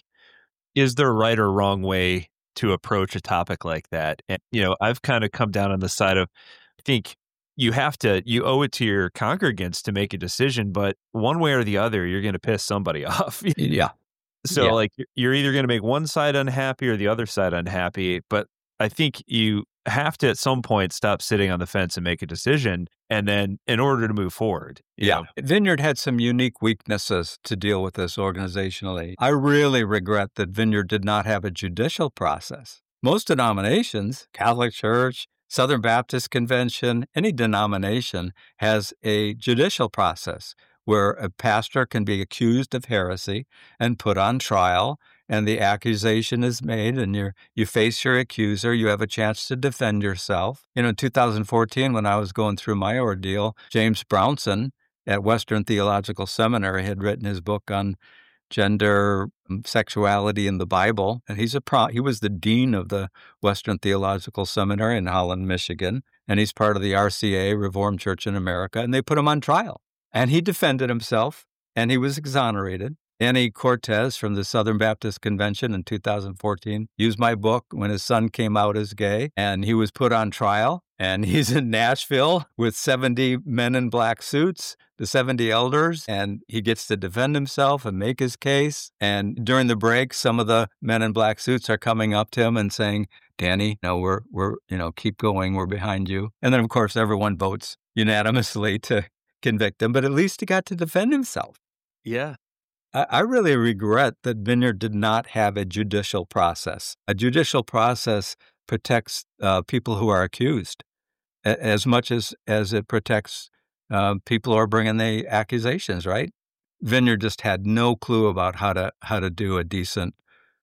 is there a right or wrong way to approach a topic like that? And, you know, I've kind of come down on the side of, I think you have to, you owe it to your congregants to make a decision, but one way or the other, you're going to piss somebody off. Yeah. So Yeah. like, you're either going to make one side unhappy or the other side unhappy. But I think you have to at some point stop sitting on the fence and make a decision, and then in order to move forward. Yeah. know? Vineyard had some unique weaknesses to deal with this organizationally. I really regret that Vineyard did not have a judicial process. Most denominations, Catholic Church, Southern Baptist Convention, any denomination has a judicial process where a pastor can be accused of heresy and put on trial, and the accusation is made, and you you face your accuser. You have a chance to defend yourself. You know, in two thousand fourteen, when I was going through my ordeal, James Brownson at Western Theological Seminary had written his book on gender, sexuality in the Bible, and he's a pro. He was the dean of the Western Theological Seminary in Holland, Michigan, and he's part of the R C A, Reformed Church in America, and they put him on trial. And he defended himself, and he was exonerated. Annie Cortez from the Southern Baptist Convention in two thousand fourteen used my book when his son came out as gay, and he was put on trial. And he's in Nashville with seventy men in black suits, the seventy elders, and he gets to defend himself and make his case. And during the break, some of the men in black suits are coming up to him and saying, "Danny, no, we're we're you know keep going, we're behind you." And then, of course, everyone votes unanimously to convict him, but at least he got to defend himself. Yeah. I, I really regret that Vineyard did not have a judicial process. A judicial process protects uh, people who are accused a- as much as, as it protects uh, people who are bringing the accusations, right? Vineyard just had no clue about how to how to do a decent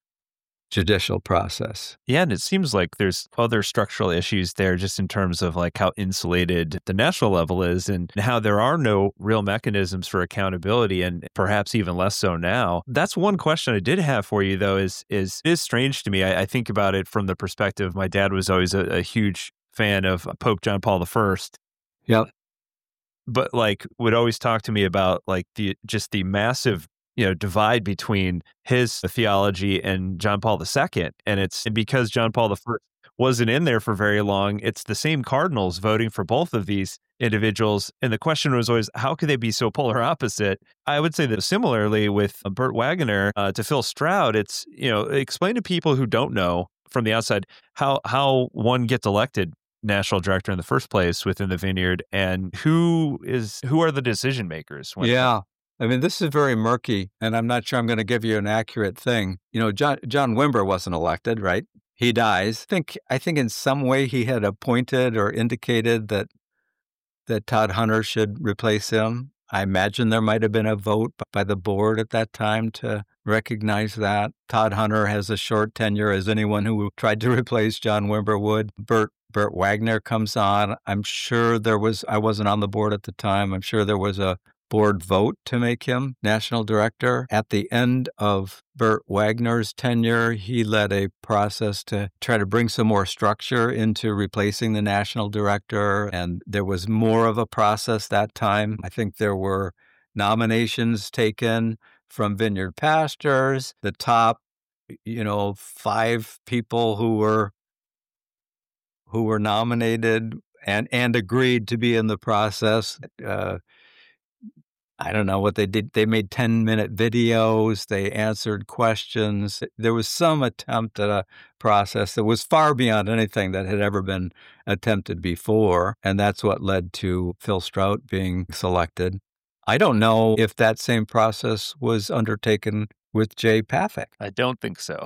judicial process. Yeah, and it seems like there's other structural issues there just in terms of like how insulated the national level is and how there are no real mechanisms for accountability, and perhaps even less so now. That's one question I did have for you, though, is is it is strange to me. I, I think about it from the perspective, my dad was always a, a huge fan of Pope John Paul the First. Yep. But like would always talk to me about like the just the massive you know, divide between his theology and John Paul the Second. And it's and because John Paul the First wasn't in there for very long, it's the same cardinals voting for both of these individuals. And the question was always, how could they be so polar opposite? I would say that similarly with Bert Waggoner uh, to Phil Stroud, it's, you know, explain to people who don't know from the outside how how one gets elected national director in the first place within the Vineyard, and who is who are the decision makers. When yeah. I mean, this is very murky, and I'm not sure I'm going to give you an accurate thing. You know, John John Wimber wasn't elected, right? He dies. I think I think in some way he had appointed or indicated that that Todd Hunter should replace him. I imagine there might have been a vote by the board at that time to recognize that. Todd Hunter has a short tenure as anyone who tried to replace John Wimber would. Bert Bert Wagner comes on. I'm sure there was, I wasn't on the board at the time. I'm sure there was a board vote to make him national director. At the end of Bert Wagner's tenure, he led a process to try to bring some more structure into replacing the national director. And there was more of a process that time. I think there were nominations taken from vineyard pastors, the top, you know, five people who were who were nominated and, and agreed to be in the process. Uh, I don't know what they did. They made ten-minute videos. They answered questions. There was some attempt at a process that was far beyond anything that had ever been attempted before, and that's what led to Phil Strout being selected. I don't know if that same process was undertaken with Jay Pathak. I don't think so.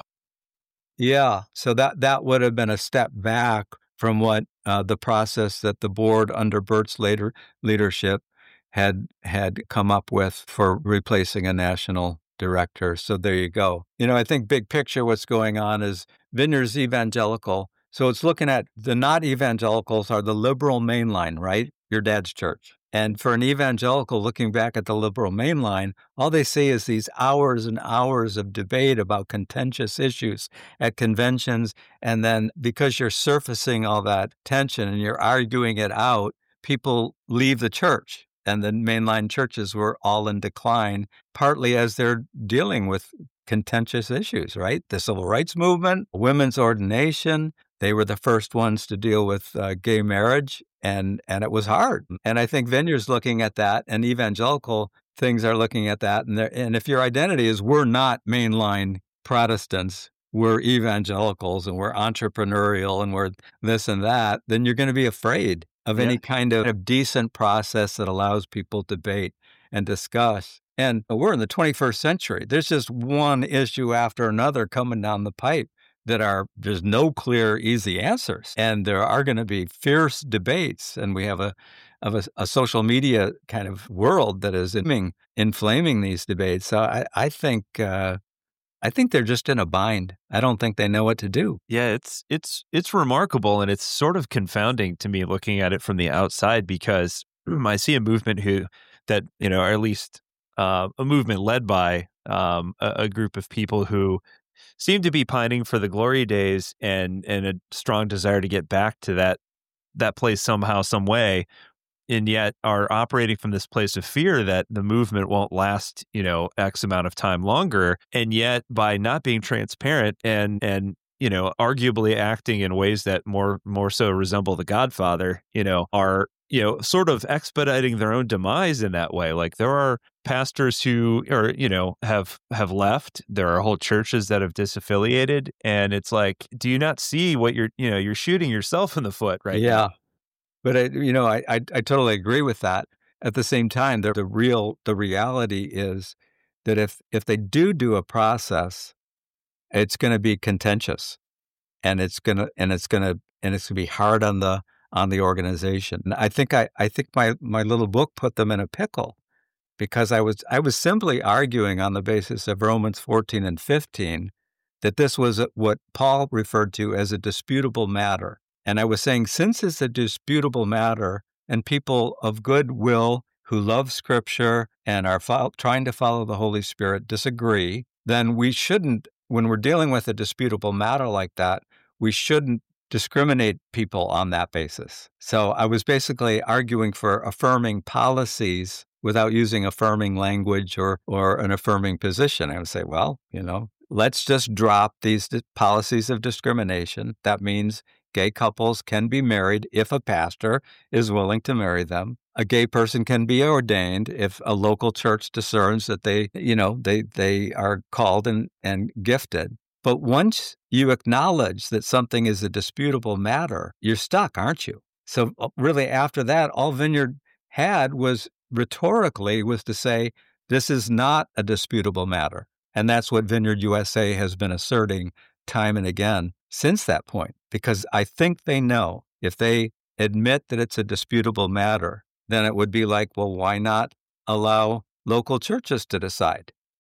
Yeah, so that, that would have been a step back from what uh, the process that the board under Bert's later leadership had had come up with for replacing a national director. So there you go. You know, I think big picture what's going on is Vineyard's evangelical. So it's looking at the not evangelicals are the liberal mainline, right? Your dad's church. And for an evangelical looking back at the liberal mainline, all they see is these hours and hours of debate about contentious issues at conventions. And then because you're surfacing all that tension and you're arguing it out, people leave the church. And the mainline churches were all in decline, partly as they're dealing with contentious issues, right? The civil rights movement, women's ordination. They were the first ones to deal with uh, gay marriage, and, and it was hard. And I think Vineyard's looking at that, and evangelical things are looking at that. And, and if your identity is we're not mainline Protestants, we're evangelicals, and we're entrepreneurial, and we're this and that, then you're going to be afraid of yeah. any kind of decent process that allows people to debate and discuss. And we're in the twenty-first century. There's just one issue after another coming down the pipe that are, there's no clear, easy answers. And there are going to be fierce debates. And we have a, of a, a social media kind of world that is inflaming, inflaming these debates. So I, I think, uh, I think they're just in a bind. I don't think they know what to do. Yeah, it's it's it's remarkable, and it's sort of confounding to me looking at it from the outside, because I see a movement who that, you know, or at least uh, a movement led by um, a, a group of people who seem to be pining for the glory days and and a strong desire to get back to that that place somehow, some way. And yet are operating from this place of fear that the movement won't last, you know, X amount of time longer. And yet by not being transparent and, and, you know, arguably acting in ways that more, more so resemble the Godfather, you know, are, you know, sort of expediting their own demise in that way. Like there are pastors who are, you know, have, have left. There are whole churches that have disaffiliated. And it's like, do you not see what you're, you know, you're shooting yourself in the foot right yeah. now? But, I, you know, I, I I totally agree with that. At the same time, the, the real, the reality is that if, if they do do a process, it's going to be contentious, and it's going to, and it's going to, and it's going to be hard on the, on the organization. And I think I, I think my, my little book put them in a pickle, because I was, I was simply arguing on the basis of Romans fourteen and fifteen that this was what Paul referred to as a disputable matter. And I was saying, since it's a disputable matter and people of good will who love Scripture and are fo- trying to follow the Holy Spirit disagree, then we shouldn't, when we're dealing with a disputable matter like that, we shouldn't discriminate people on that basis. So I was basically arguing for affirming policies without using affirming language or, or an affirming position. I would say, well, you know, let's just drop these policies of discrimination. That means gay couples can be married if a pastor is willing to marry them. A gay person can be ordained if a local church discerns that they, you know, they they are called and, and gifted. But once you acknowledge that something is a disputable matter, you're stuck, aren't you? So really after that, all Vineyard had was rhetorically was to say, this is not a disputable matter. And that's what Vineyard U S A has been asserting time and again since that point, because I think they know if they admit that it's a disputable matter, then it would be like, well, why not allow local churches to decide?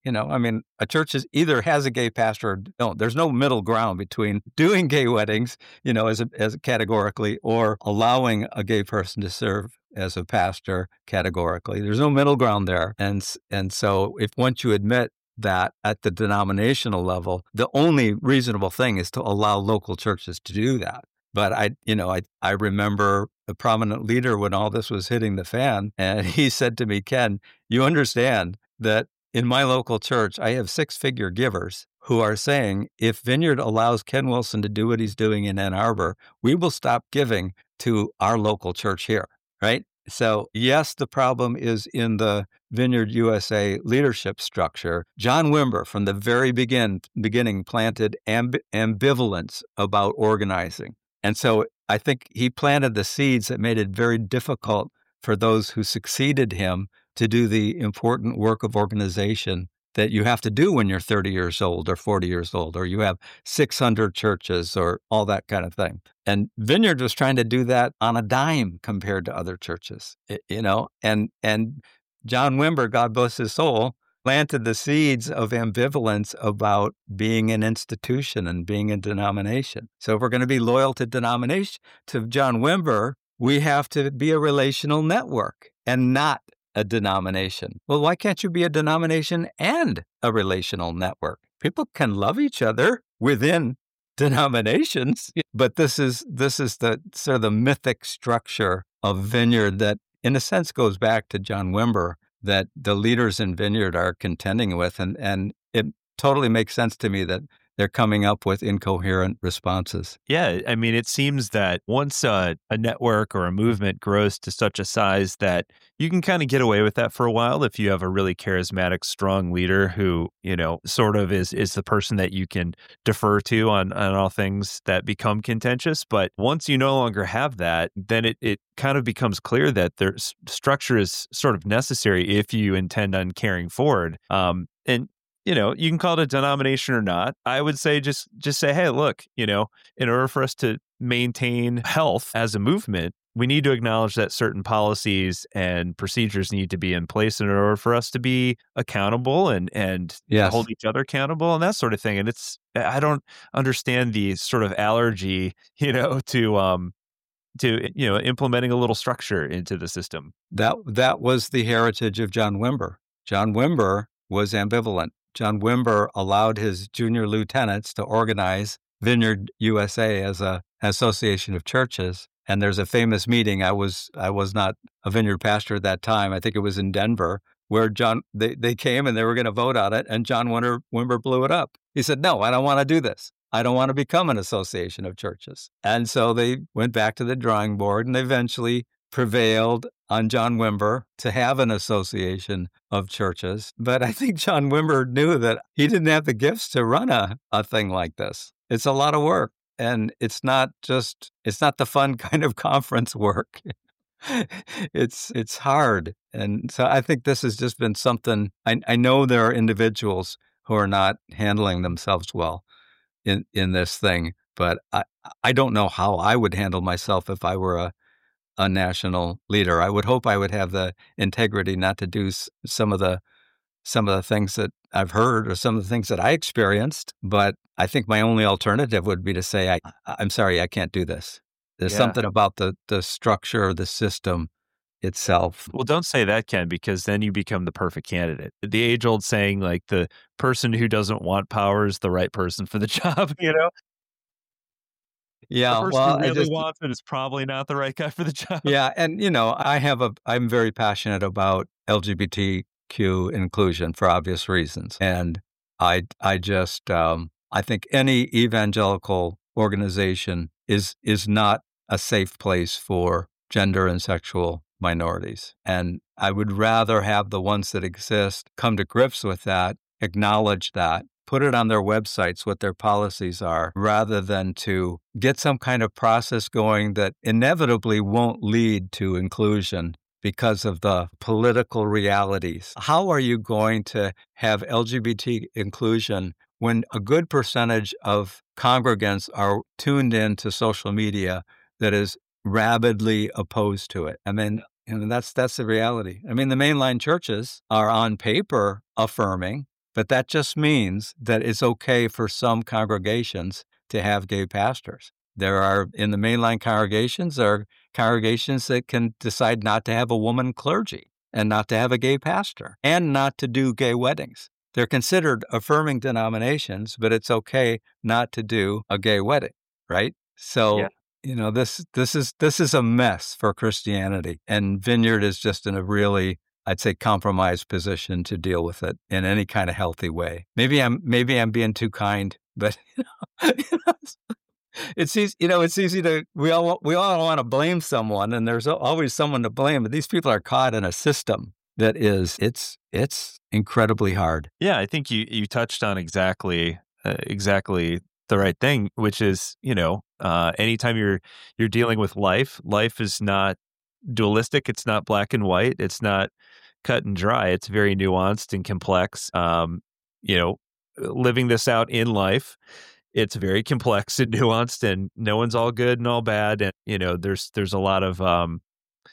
You know, I mean, a church is either has a gay pastor or don't. There's no middle ground between doing gay weddings, you know, as a, as a categorically, or allowing a gay person to serve as a pastor categorically. There's no middle ground there. And and so if once you admit that at the denominational level, the only reasonable thing is to allow local churches to do that. But I, you know, I, I remember a prominent leader when all this was hitting the fan, and he said to me, Ken, you understand that in my local church, I have six-figure givers who are saying, if Vineyard allows Ken Wilson to do what he's doing in Ann Arbor, we will stop giving to our local church here, right? So yes, the problem is in the Vineyard U S A leadership structure. John Wimber, from the very begin, beginning, planted amb- ambivalence about organizing. And so I think he planted the seeds that made it very difficult for those who succeeded him to do the important work of organization that you have to do when you're thirty years old or forty years old, or you have six hundred churches or all that kind of thing. And Vineyard was trying to do that on a dime compared to other churches, you know, and, and John Wimber, God bless his soul, planted the seeds of ambivalence about being an institution and being a denomination. So if we're going to be loyal to denomination, to John Wimber, we have to be a relational network and not a denomination. Well, why can't you be a denomination and a relational network? People can love each other within denominations, but this is this is the sort of the mythic structure of Vineyard that, in a sense, goes back to John Wimber, that the leaders in Vineyard are contending with, and and it totally makes sense to me that they're coming up with incoherent responses. Yeah, I mean, it seems that once uh, a network or a movement grows to such a size that you can kind of get away with that for a while if you have a really charismatic, strong leader who, you know, sort of is is the person that you can defer to on, on all things that become contentious. But once you no longer have that, then it, it kind of becomes clear that their structure is sort of necessary if you intend on carrying forward. Um, and You know, you can call it a denomination or not. I would say just just say, hey, look, you know, in order for us to maintain health as a movement, we need to acknowledge that certain policies and procedures need to be in place in order for us to be accountable and and yes. hold each other accountable and that sort of thing. And it's I don't understand the sort of allergy, you know, to um to you know implementing a little structure into the system. That that was the heritage of John Wimber. John Wimber was ambivalent. John Wimber allowed his junior lieutenants to organize Vineyard U S A as a association of churches. And there's a famous meeting. I was I was not a Vineyard pastor at that time. I think it was in Denver, where John they, they came and they were going to vote on it, and John Wimber, Wimber blew it up. He said, "No, I don't want to do this. I don't want to become an association of churches." And so they went back to the drawing board and eventually prevailed on John Wimber to have an association of churches. But I think John Wimber knew that he didn't have the gifts to run a, a thing like this. It's a lot of work. And it's not just, it's not the fun kind of conference work. it's it's hard. And so I think this has just been something, I, I know there are individuals who are not handling themselves well in, in this thing, but I, I don't know how I would handle myself if I were a a national leader. I would hope I would have the integrity not to do some of the some of the things that I've heard or some of the things that I experienced. But I think my only alternative would be to say, I, I'm sorry, I can't do this. There's yeah. something about the the structure of the system itself. Well, don't say that, Ken, because then you become the perfect candidate. The age-old saying, like, the person who doesn't want power is the right person for the job, you know? Yeah, the person well, who really I just, wants it is probably not the right guy for the job. Yeah, and you know, I have a, I'm very passionate about L G B T Q inclusion for obvious reasons, and I, I just, um, I think any evangelical organization is is not a safe place for gender and sexual minorities, and I would rather have the ones that exist come to grips with that, acknowledge that, put it on their websites what their policies are, rather than to get some kind of process going that inevitably won't lead to inclusion because of the political realities. How are you going to have L G B T inclusion when a good percentage of congregants are tuned into social media that is rabidly opposed to it? I mean, you know, that's that's the reality. I mean, the mainline churches are on paper affirming, But that just means that it's okay for some congregations to have gay pastors. There are, in the mainline congregations, there are congregations that can decide not to have a woman clergy and not to have a gay pastor and not to do gay weddings. They're considered affirming denominations, but it's okay not to do a gay wedding, right? So, yeah. you know, this this is this is a mess for Christianity, and Vineyard is just in a really, I'd say, compromised position to deal with it in any kind of healthy way. Maybe I'm maybe I'm being too kind, but you know, you know, it's easy. You know, it's easy to we all we all want to blame someone, and there's always someone to blame. But these people are caught in a system that is it's it's incredibly hard. Yeah, I think you you touched on exactly uh, exactly the right thing, which is, you know, uh, anytime you're you're dealing with life, life is not dualistic. It's not black and white. It's not cut and dry. It's very nuanced and complex. Um, you know, living this out in life, it's very complex and nuanced, and no one's all good and all bad. And you know, there's there's a lot of um,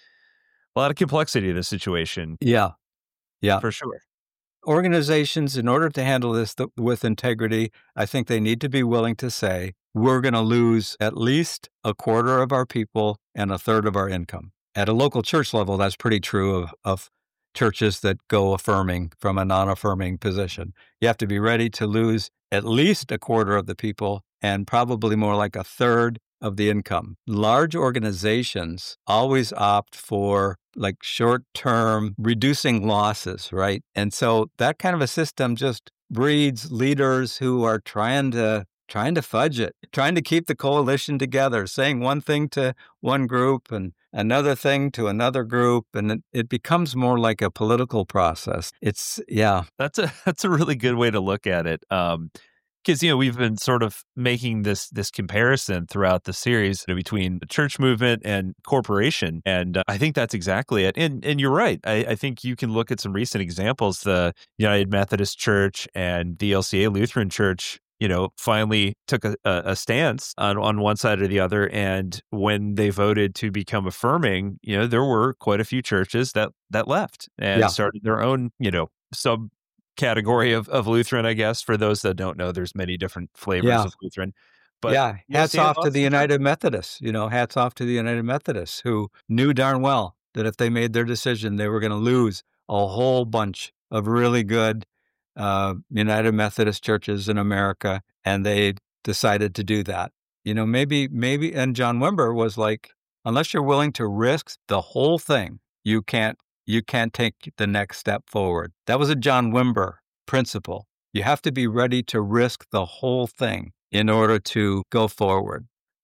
a lot of complexity to the situation. Yeah, yeah, for sure. Organizations, in order to handle this th- with integrity, I think they need to be willing to say, we're going to lose at least a quarter of our people and a third of our income. At a local church level, that's pretty true of, of churches that go affirming from a non-affirming position. You have to be ready to lose at least a quarter of the people and probably more like a third of the income. Large organizations always opt for like short-term reducing losses, right? And so that kind of a system just breeds leaders who are trying to trying to fudge it, trying to keep the coalition together, saying one thing to one group and another thing to another group, and it, it becomes more like a political process. It's yeah. That's a that's a really good way to look at it. Um Because, you know, we've been sort of making this this comparison throughout the series, you know, between the church movement and corporation. And uh, I think that's exactly it. And and you're right. I, I think you can look at some recent examples. The United Methodist Church and the L C A Lutheran Church, you know, finally took a, a stance on, on one side or the other. And when they voted to become affirming, you know, there were quite a few churches that that left and Yeah. started their own, you know, sub category of, of Lutheran, I guess. For those that don't know, there's many different flavors Yeah. of Lutheran. But yeah, you know, hats Stand off to Lost the is- United Methodists. You know, hats off to the United Methodists who knew darn well that if they made their decision, they were going to lose a whole bunch of really good uh, United Methodist churches in America, and they decided to do that. You know, maybe, maybe, and John Wimber was like, unless you're willing to risk the whole thing, you can't, you can't take the next step forward. That was a John Wimber principle. You have to be ready to risk the whole thing in order to go forward.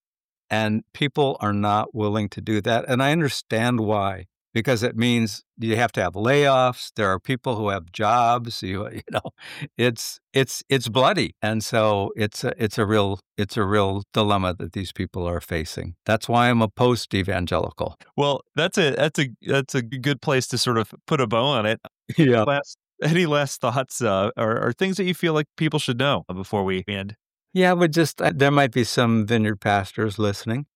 And people are not willing to do that. And I understand why, because it means you have to have layoffs. There are people who have jobs. You, you know, it's it's it's bloody. And so it's a, it's a real it's a real dilemma that these people are facing. That's why I'm a post-evangelical. Well, that's a that's a that's a good place to sort of put a bow on it. Yeah. Last, any last thoughts uh, or, or things that you feel like people should know before we end? Yeah, but just uh, there might be some vineyard pastors listening,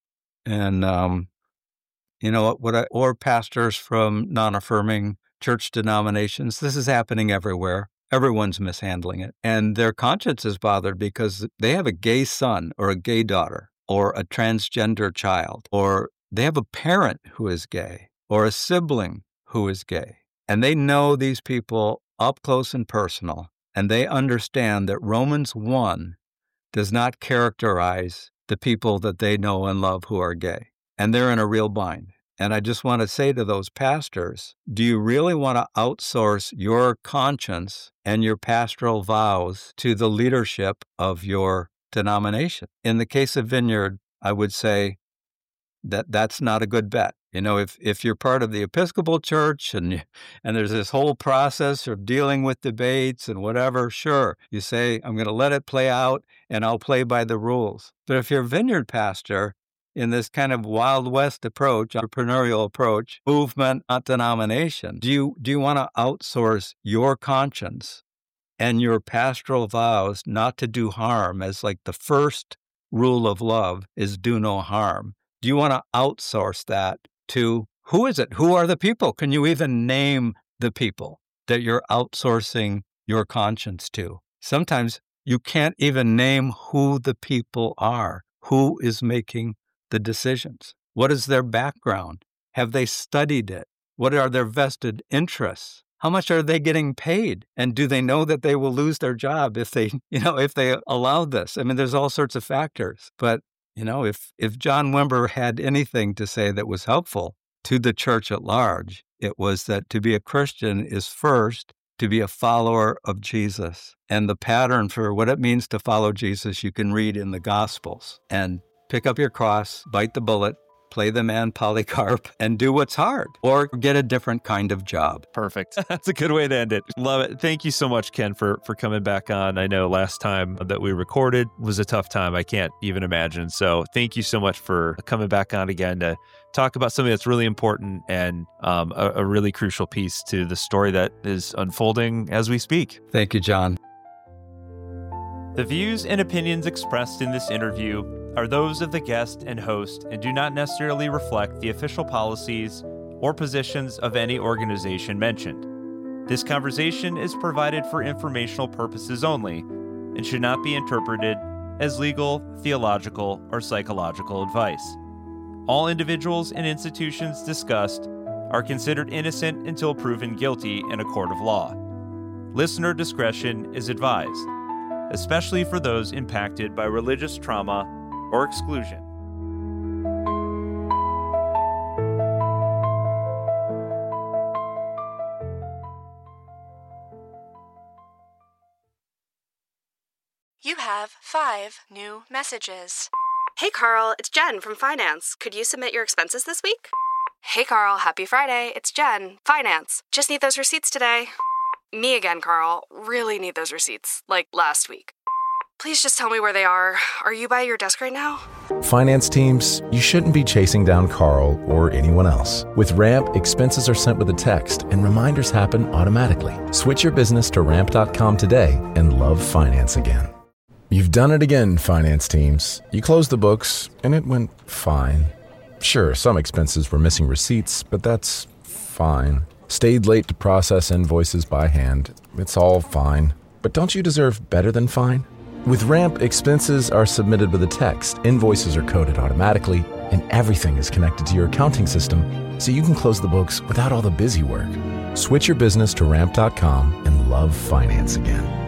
and um, you know what? I, or pastors from non-affirming church denominations. This is happening everywhere. Everyone's mishandling it, and their conscience is bothered because they have a gay son or a gay daughter or a transgender child, or they have a parent who is gay or a sibling who is gay, and they know these people up close and personal, and they understand that Romans one does not characterize the people that they know and love who are gay. And they're in a real bind. And I just want to say to those pastors, do you really want to outsource your conscience and your pastoral vows to the leadership of your denomination? In the case of Vineyard, I would say that that's not a good bet. You know, if, if you're part of the Episcopal Church and and there's this whole process of dealing with debates and whatever, sure, you say, I'm going to let it play out and I'll play by the rules. But if you're a vineyard pastor in this kind of Wild West approach, entrepreneurial approach, movement, not denomination, do you, do you want to outsource your conscience and your pastoral vows not to do harm as like the first rule of love is do no harm? Do you want to outsource that to who is it? Who are the people? Can you even name the people that you're outsourcing your conscience to. Sometimes you can't even name who the people are, who is making the decisions. What is their background? Have they studied it? What are their vested interests? How much are they getting paid? And do they know that they will lose their job if they, you know, if they allow this? I mean, there's all sorts of factors. But, you know, if, if John Wimber had anything to say that was helpful to the church at large, it was that to be a Christian is first to be a follower of Jesus. And the pattern for what it means to follow Jesus, you can read in the Gospels. And pick up your cross, bite the bullet, play the man Polycarp, and do what's hard, or get a different kind of job. Perfect. That's a good way to end it. Love it. Thank you so much, Ken, for, for coming back on. I know last time that we recorded was a tough time. I can't even imagine. So thank you so much for coming back on again to talk about something that's really important and um, a, a really crucial piece to the story that is unfolding as we speak. Thank you, John. The views and opinions expressed in this interview are those of the guest and host and do not necessarily reflect the official policies or positions of any organization mentioned. This conversation is provided for informational purposes only and should not be interpreted as legal, theological, or psychological advice. All individuals and institutions discussed are considered innocent until proven guilty in a court of law. Listener discretion is advised, especially for those impacted by religious trauma or exclusion. You have five new messages. Hey Carl, it's Jen from Finance. Could you submit your expenses this week? Hey Carl, happy Friday. It's Jen, Finance. Just need those receipts today. Me again, Carl. Really need those receipts, like last week. Please just tell me where they are. Are you by your desk right now? Finance teams, you shouldn't be chasing down Carl or anyone else. With Ramp, expenses are sent with a text and reminders happen automatically. Switch your business to ramp dot com today and love finance again. You've done it again, finance teams. You closed the books and it went fine. Sure, some expenses were missing receipts, but that's fine. Stayed late to process invoices by hand. It's all fine. But don't you deserve better than fine? With Ramp, expenses are submitted with a text, invoices are coded automatically, and everything is connected to your accounting system, so you can close the books without all the busy work. Switch your business to ramp dot com and love finance again.